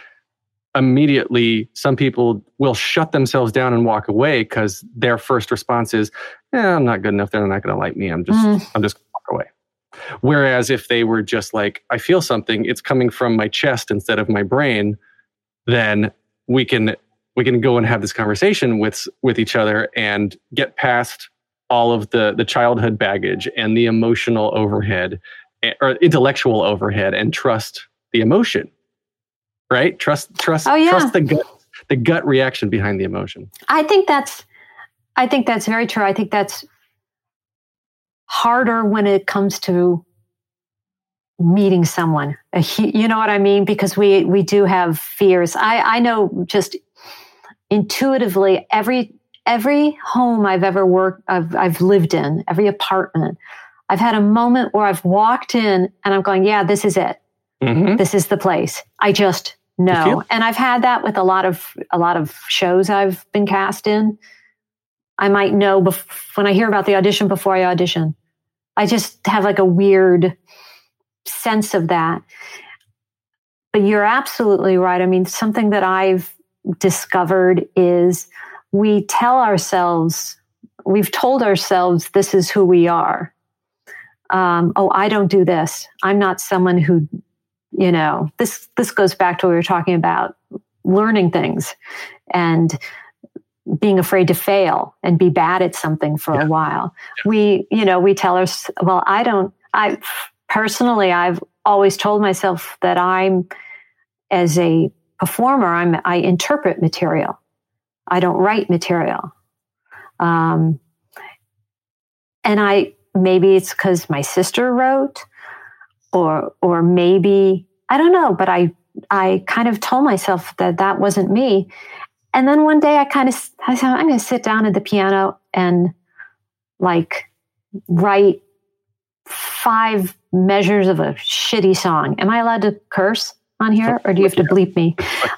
immediately some people will shut themselves down and walk away because their first response is, I'm not good enough. They're not going to like me. I'm just going to walk away. Whereas if they were just like, I feel something, it's coming from my chest instead of my brain, then we can go and have this conversation with each other and get past all of the childhood baggage and the emotional overhead or intellectual overhead and trust the emotion, right? Trust the gut reaction behind the emotion. I think that's very true. I think that's harder when it comes to meeting someone. You know what I mean? Because we do have fears. I know just intuitively every home I've ever I've lived in, every apartment, I've had a moment where I've walked in and I'm going, yeah, this is it. Mm-hmm. This is the place. I just know. And I've had that with a lot of shows I've been cast in. I might know when I hear about the audition before I audition. I just have like a weird sense of that. But you're absolutely right. I mean, something that I've discovered is we've told ourselves this is who we are. I don't do this. I'm not someone who, this goes back to what we were talking about, learning things and being afraid to fail and be bad at something for a while. Yeah. We tell ourselves, I've always told myself that as a performer, I interpret material. I don't write material. And maybe it's because my sister wrote, or maybe, I don't know, but I kind of told myself that wasn't me. And then one day I said, I'm going to sit down at the piano and like write 5 measures of a shitty song. Am I allowed to curse on here, or do you have to bleep me?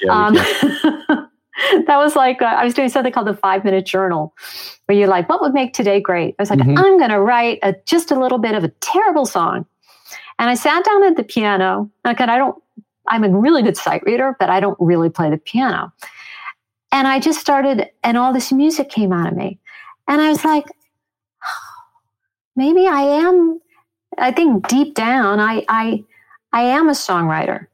That was like, I was doing something called the 5-minute journal, where you're like, what would make today great? I was like, I'm going to write just a little bit of a terrible song. And I sat down at the piano. I'm a really good sight reader, but I don't really play the piano. And I just started, and all this music came out of me. And I was like, maybe I am. I think deep down, I am a songwriter.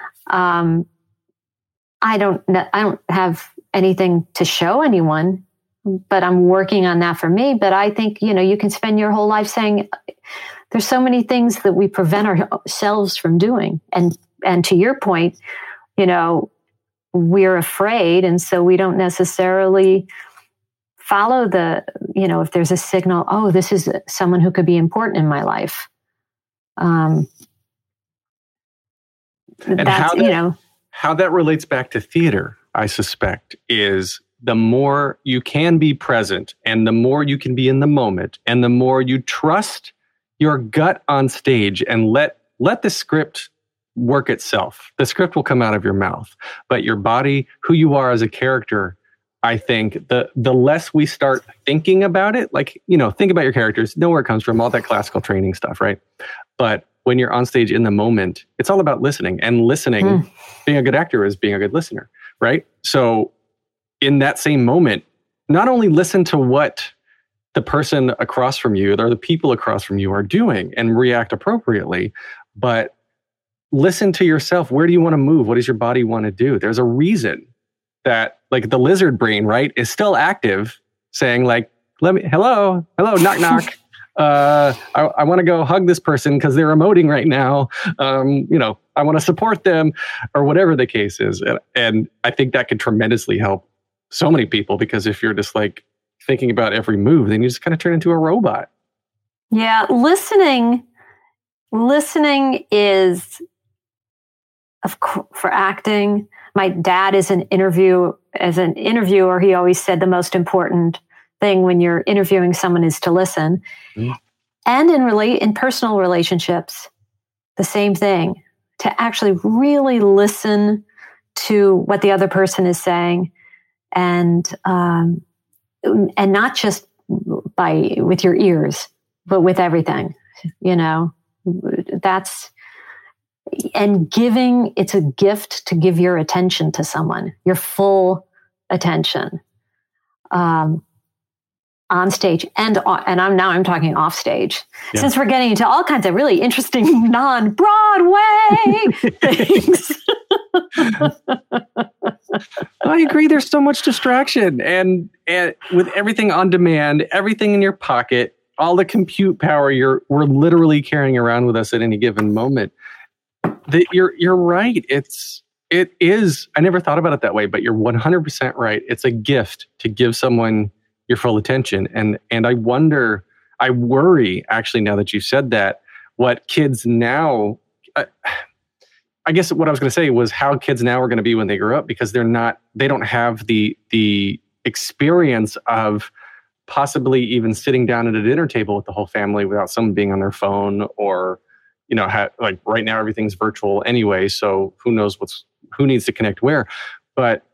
I don't have anything to show anyone, but I'm working on that for me. But I think, you can spend your whole life saying there's so many things that we prevent ourselves from doing. And to your point, we're afraid. And so we don't necessarily follow if there's a signal, this is someone who could be important in my life. And how that relates back to theater, I suspect, is the more you can be present and the more you can be in the moment and the more you trust your gut on stage and let the script work itself. The script will come out of your mouth, but your body, who you are as a character, I think the less we start thinking about it, like, think about your characters, know where it comes from, all that classical training stuff, right? But when you're on stage in the moment, it's all about listening. And listening, being a good actor is being a good listener, right? So in that same moment, not only listen to what the person across from you or the people across from you are doing and react appropriately, but listen to yourself. Where do you want to move? What does your body want to do? There's a reason that, like, the lizard brain, right, is still active, saying like, hello, knock, knock. I want to go hug this person because they're emoting right now. I want to support them, or whatever the case is. And I think that could tremendously help so many people, because if you're just like thinking about every move, then you just kind of turn into a robot. Yeah, listening is, for acting. My dad is an interviewer. He always said the most important thing when you're interviewing someone is to listen. And in personal relationships, the same thing, to actually really listen to what the other person is saying, and not just with your ears, but with everything. It's a gift to give your attention to someone, your full attention, on stage I'm talking off stage. Yeah. Since we're getting into all kinds of really interesting non-Broadway things. I agree. There's so much distraction, and with everything on demand, everything in your pocket, all the compute power we're literally carrying around with us at any given moment. You're right. It is. I never thought about it that way, but you're 100% right. It's a gift to give someone your full attention. And I worry, actually, now that you said that, what kids now, I guess what I was going to say was how kids now are going to be when they grow up, because they don't have the experience of possibly even sitting down at a dinner table with the whole family without someone being on their phone, or, like right now everything's virtual anyway. So who knows who needs to connect where. But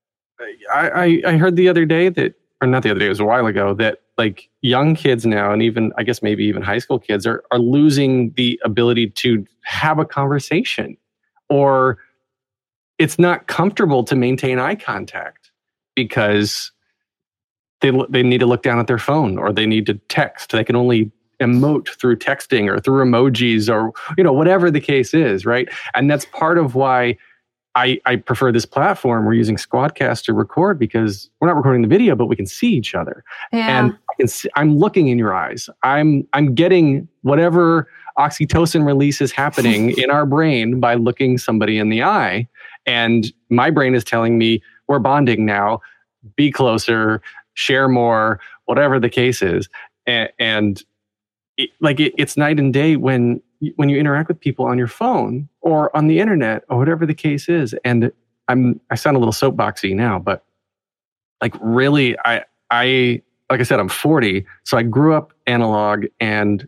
I heard the other day that, or not the other day, it was a while ago, that like young kids now, and even, I guess maybe even high school kids are losing the ability to have a conversation, or it's not comfortable to maintain eye contact because they need to look down at their phone, or they need to text. They can only emote through texting or through emojis, or, whatever the case is, right? And that's part of why I prefer this platform. We're using Squadcast to record, because we're not recording the video, but we can see each other. Yeah. And I'm looking in your eyes. I'm getting whatever oxytocin release is happening in our brain by looking somebody in the eye. And my brain is telling me, we're bonding now, be closer, share more, whatever the case is. And it's night and day when you interact with people on your phone or on the internet or whatever the case is. And I sound a little soapboxy now, but like really, like I said, I'm 40, so I grew up analog and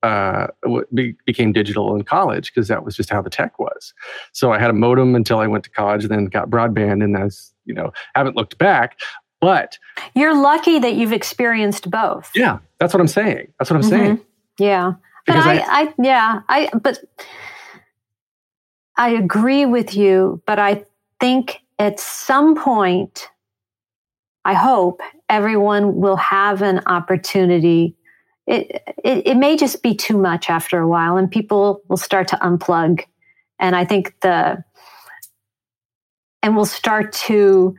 became digital in college because that was just how the tech was. So I had a modem until I went to college, then got broadband, and haven't looked back. But you're lucky that you've experienced both. Yeah, that's what I'm saying. Saying. Yeah. But but I agree with you, but I think at some point, I hope everyone will have an opportunity. It may just be too much after a while, and people will start to unplug. And I think we'll start to,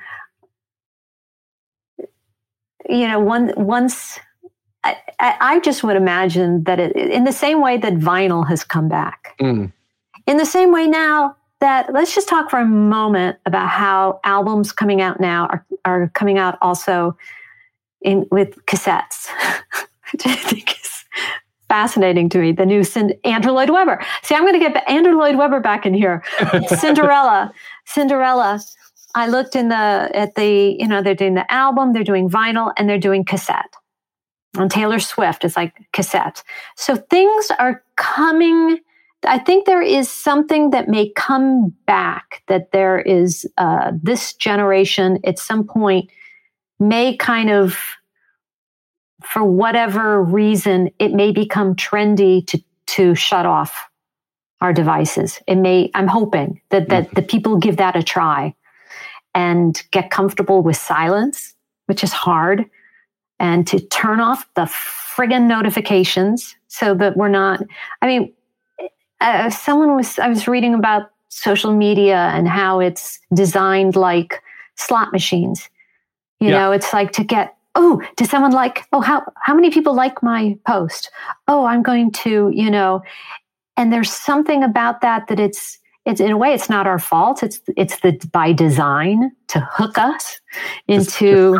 once. I just would imagine that in the same way that vinyl has come back, in the same way now that, let's just talk for a moment about how albums coming out now are coming out also with cassettes, which I think is fascinating to me. The new Andrew Lloyd Webber. See, I'm going to get Andrew Lloyd Webber back in here. Cinderella. I looked at the, they're doing the album, they're doing vinyl, and they're doing cassette. And Taylor Swift is like cassette. So things are coming. I think there is something that may come back, that there is this generation at some point may kind of, for whatever reason, it may become trendy to shut off our devices. I'm hoping that the people give that a try and get comfortable with silence, which is hard, and to turn off the friggin' notifications so that we're not, I was reading about social media and how it's designed like slot machines. It's like to get, does someone like, how many people like my post? I'm going to, and there's something about that it's in a way, it's not our fault. It's by design to hook us into,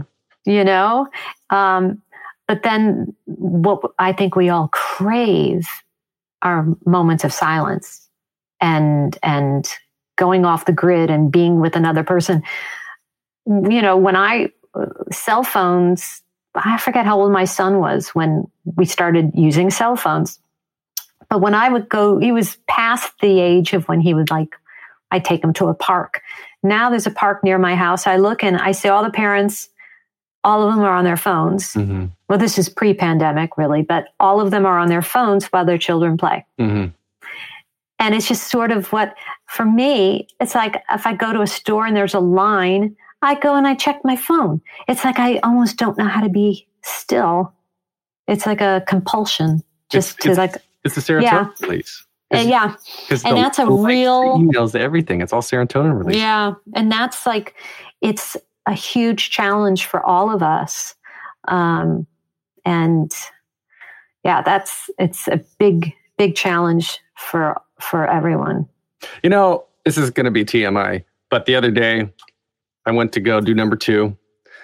but then what I think we all crave are moments of silence and going off the grid and being with another person. When cell phones, I forget how old my son was when we started using cell phones. But when I would go, he was past the age of when he would I'd take him to a park. Now there's a park near my house. I look and I see all the parents, all of them are on their phones. Mm-hmm. Well, this is pre-pandemic really, but all of them are on their phones while their children play. Mm-hmm. And it's just sort of for me, it's like if I go to a store and there's a line, I go and I check my phone. It's like I almost don't know how to be still. It's like a compulsion. It's a serotonin release. And that's a real emails to everything. It's all serotonin release. Yeah, and that's it's a huge challenge for all of us. It's a big challenge for everyone. This is going to be TMI, but the other day I went to go do number 2.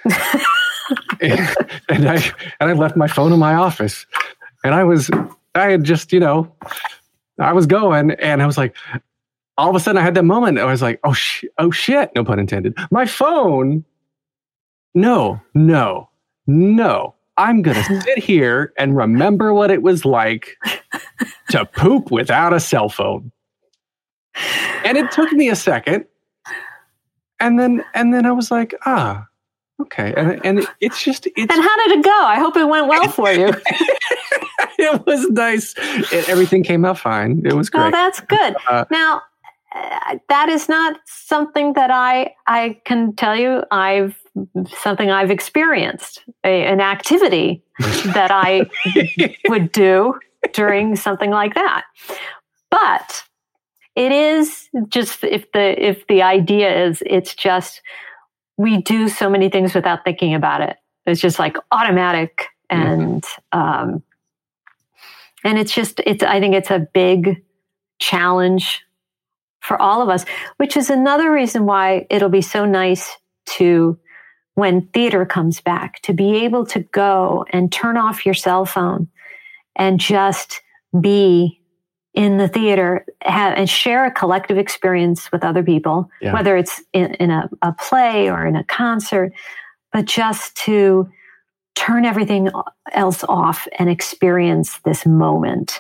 and I left my phone in my office, and I had just, I was going, and I was like, all of a sudden I had that moment. I was like, oh shit, no pun intended. My phone. No. I'm going to sit here and remember what it was like to poop without a cell phone. And it took me a second. And then I was like, okay. And it's just... And how did it go? I hope it went well for you. It was nice. Everything came out fine. It was great. Oh, that's good. Now, that is not something that I can tell you something I've experienced, an activity that I would do during something like that. But it is just, if the idea is, it's just, we do so many things without thinking about it. It's just like automatic. And, and I think it's a big challenge for all of us, which is another reason why it'll be so nice to, when theater comes back, to be able to go and turn off your cell phone and just be in the theater and share a collective experience with other people, whether it's in a play or in a concert, but just to turn everything else off and experience this moment.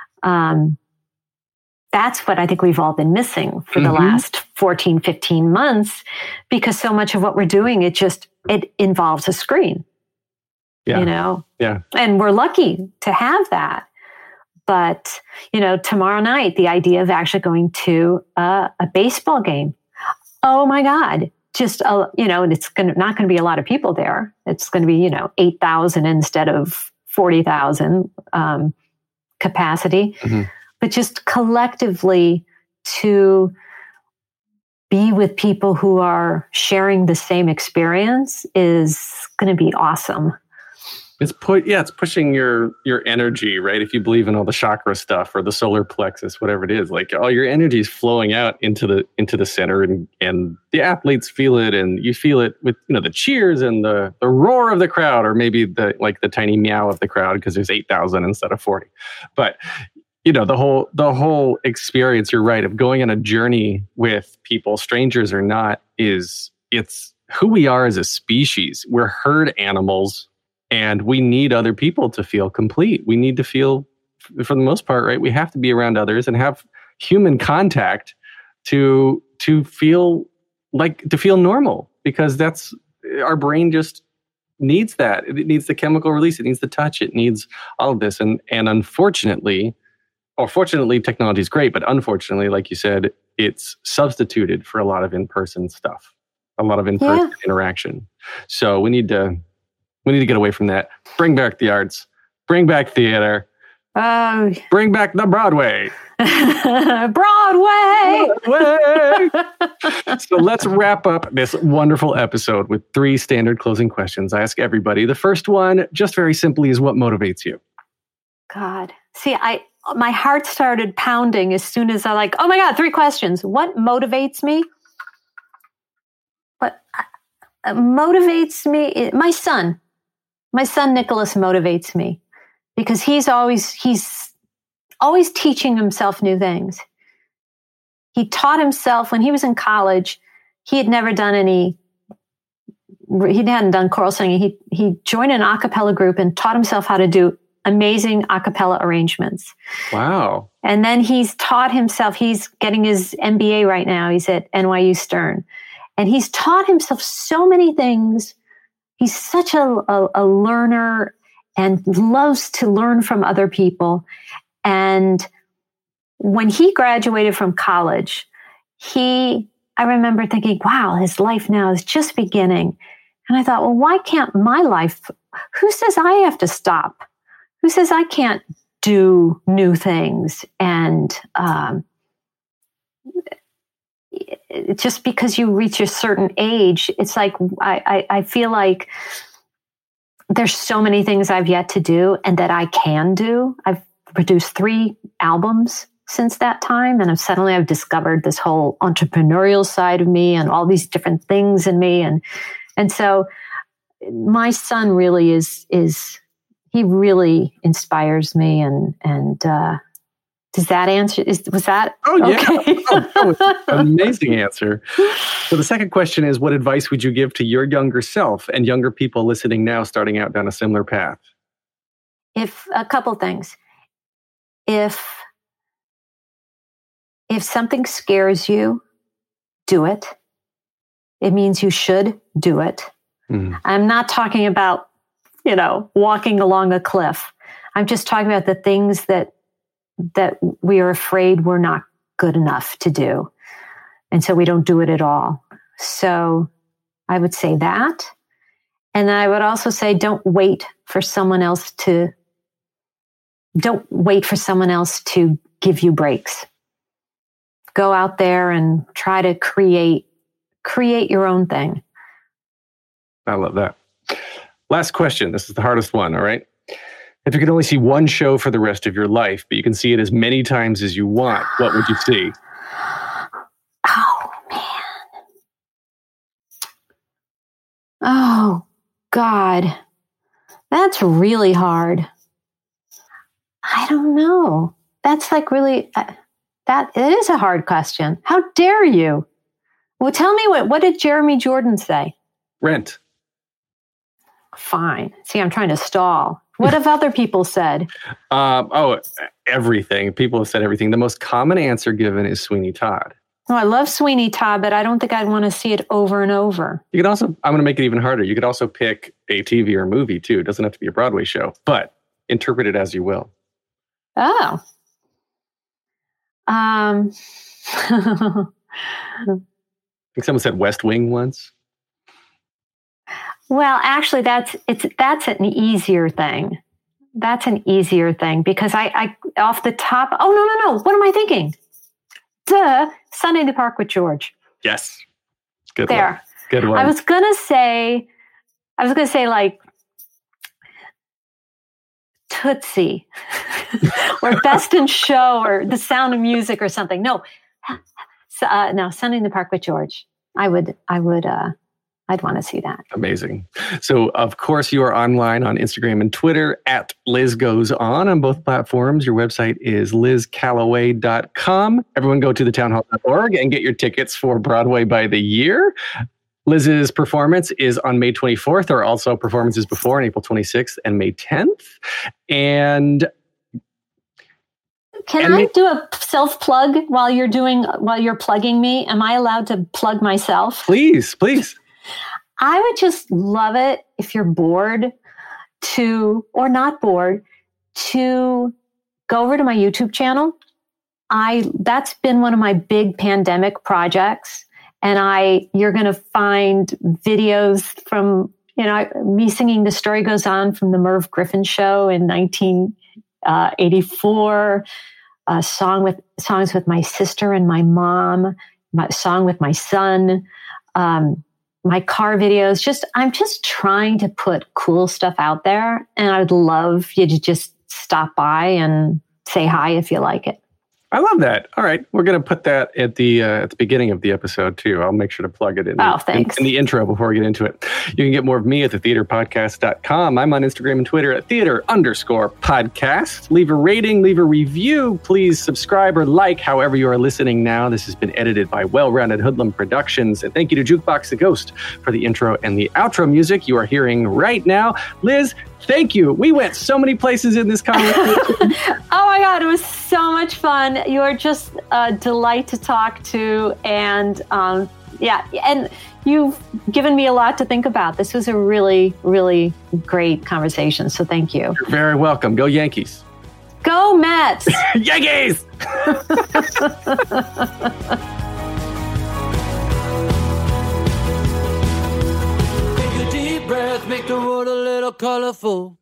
That's what I think we've all been missing for the last 14, 15 months, because so much of what we're doing, it involves a screen, Yeah. And we're lucky to have that. But, tomorrow night, the idea of actually going to a baseball game. Oh my God. Just, and it's not going to be a lot of people there. It's going to be, 8,000 instead of 40,000 capacity. Mm-hmm. But just collectively to be with people who are sharing the same experience is going to be awesome. It's pushing your energy, right? If you believe in all the chakra stuff or the solar plexus, whatever it is, like all your energy is flowing out into the center, and the athletes feel it, and you feel it with the cheers and the roar of the crowd, or maybe the tiny meow of the crowd because there's 8,000 instead of 40. But the whole experience, you're right, of going on a journey with people, strangers or not, it's who we are as a species. We're herd animals, and we need other people to feel complete. We need to feel, for the most part, right, we have to be around others and have human contact to feel normal, because that's our brain just needs that. It needs the chemical release. It needs the touch. It needs all of this. And unfortunately, or fortunately, technology is great, but unfortunately, like you said, it's substituted for a lot of in-person stuff, a lot of in-person interaction. So we need to get away from that. Bring back the arts. Bring back theater. Bring back the Broadway. Broadway. So let's wrap up this wonderful episode with 3 standard closing questions I ask everybody. The first one, just very simply, is what motivates you? God. See, my heart started pounding as soon as oh my God, 3 questions. What motivates me? What motivates me? My son Nicholas motivates me, because he's always teaching himself new things. He taught himself when he was in college. He hadn't done choral singing. He joined an a cappella group and taught himself how to do amazing a cappella arrangements. Wow. And then he's taught himself, he's getting his MBA right now. He's at NYU Stern. And he's taught himself so many things. He's such a learner and loves to learn from other people. And when he graduated from college, I remember thinking, wow, his life now is just beginning. And I thought, well, why can't my life, who says I have to stop? Who says I can't do new things? And just because you reach a certain age, it's like, I feel like there's so many things I've yet to do and that I can do. I've produced 3 albums since that time, and I've discovered this whole entrepreneurial side of me and all these different things in me, and so my son really is he really inspires me, and does that answer? Was that? Oh yeah, okay? That was an amazing answer. So the second question is, what advice would you give to your younger self and younger people listening now, starting out down a similar path? A couple things. If something scares you, do it. It means you should do it. Mm. I'm not talking about, walking along a cliff. I'm just talking about the things that we are afraid we're not good enough to do. And so we don't do it at all. So I would say that. And then I would also say, don't wait for someone else to give you breaks. Go out there and try to create your own thing. I love that. Last question. This is the hardest one, all right? If you could only see one show for the rest of your life, but you can see it as many times as you want, what would you see? Oh, man. Oh, God. That's really hard. I don't know. That's like really, it is a hard question. How dare you? Well, tell me what did Jeremy Jordan say? Rent. Fine. See, I'm trying to stall. What have other people said? Everything. People have said everything. The most common answer given is Sweeney Todd. Oh, I love Sweeney Todd, but I don't think I'd want to see it over and over. You could also, I'm going to make it even harder. You could also pick a TV or movie too. It doesn't have to be a Broadway show, but interpret it as you will. Oh. I think someone said West Wing once. Well, actually, that's an easier thing. That's an easier thing because I off the top. Oh no! What am I thinking? Duh! Sunday in the Park with George. Yes. Good there. One. Good one. I was gonna say like Tootsie or Best in Show or The Sound of Music or something. No, Sunday in the Park with George. I would I'd want to see that. Amazing. So, of course, you are online on Instagram and Twitter at Liz Goes On both platforms. Your website is lizcallaway.com. Everyone go to thetownhall.org and get your tickets for Broadway by the Year. Liz's performance is on May 24th. There are also performances before on April 26th and May 10th. And can I do a self-plug while you're plugging me? Am I allowed to plug myself? Please, please. I would just love it if you're bored or not bored, to go over to my YouTube channel. That's been one of my big pandemic projects. And you're going to find videos from, me singing The Story Goes On from the Merv Griffin Show in 1984, songs with my sister and my mom, my song with my son, my car videos. I'm just trying to put cool stuff out there. And I would love you to just stop by and say hi if you like it. I love that. All right. We're going to put that at the beginning of the episode, too. I'll make sure to plug it in, in the intro before we get into it. You can get more of me at thetheaterpodcast.com. I'm on Instagram and Twitter at theater_podcast. Leave a rating, leave a review. Please subscribe or like however you are listening now. This has been edited by Well-Rounded Hoodlum Productions. And thank you to Jukebox the Ghost for the intro and the outro music you are hearing right now. Liz, thank you. We went so many places in this conversation. Oh my God, it was so much fun. You are just a delight to talk to. And and you've given me a lot to think about. This was a really, really great conversation. So thank you. You're very welcome. Go Yankees. Go Mets. Yankees. Breath, make the world a little colorful.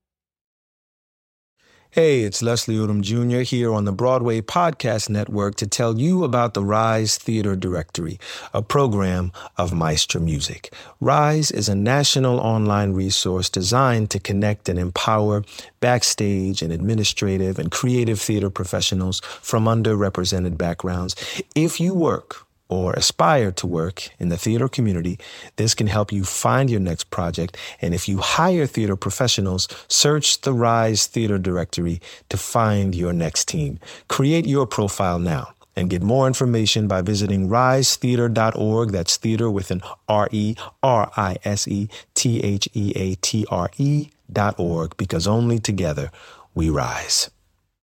Hey, it's Leslie Odom Jr. here on the Broadway Podcast Network to tell you about the Rise Theater Directory, a program of Maestro Music. Rise is a national online resource designed to connect and empower backstage and administrative and creative theater professionals from underrepresented backgrounds. If you work or aspire to work in the theater community, this can help you find your next project. And if you hire theater professionals, search the Rise Theater Directory to find your next team. Create your profile now and get more information by visiting risetheater.org. That's theater with an RERISETHEATRE.org, because only together we rise.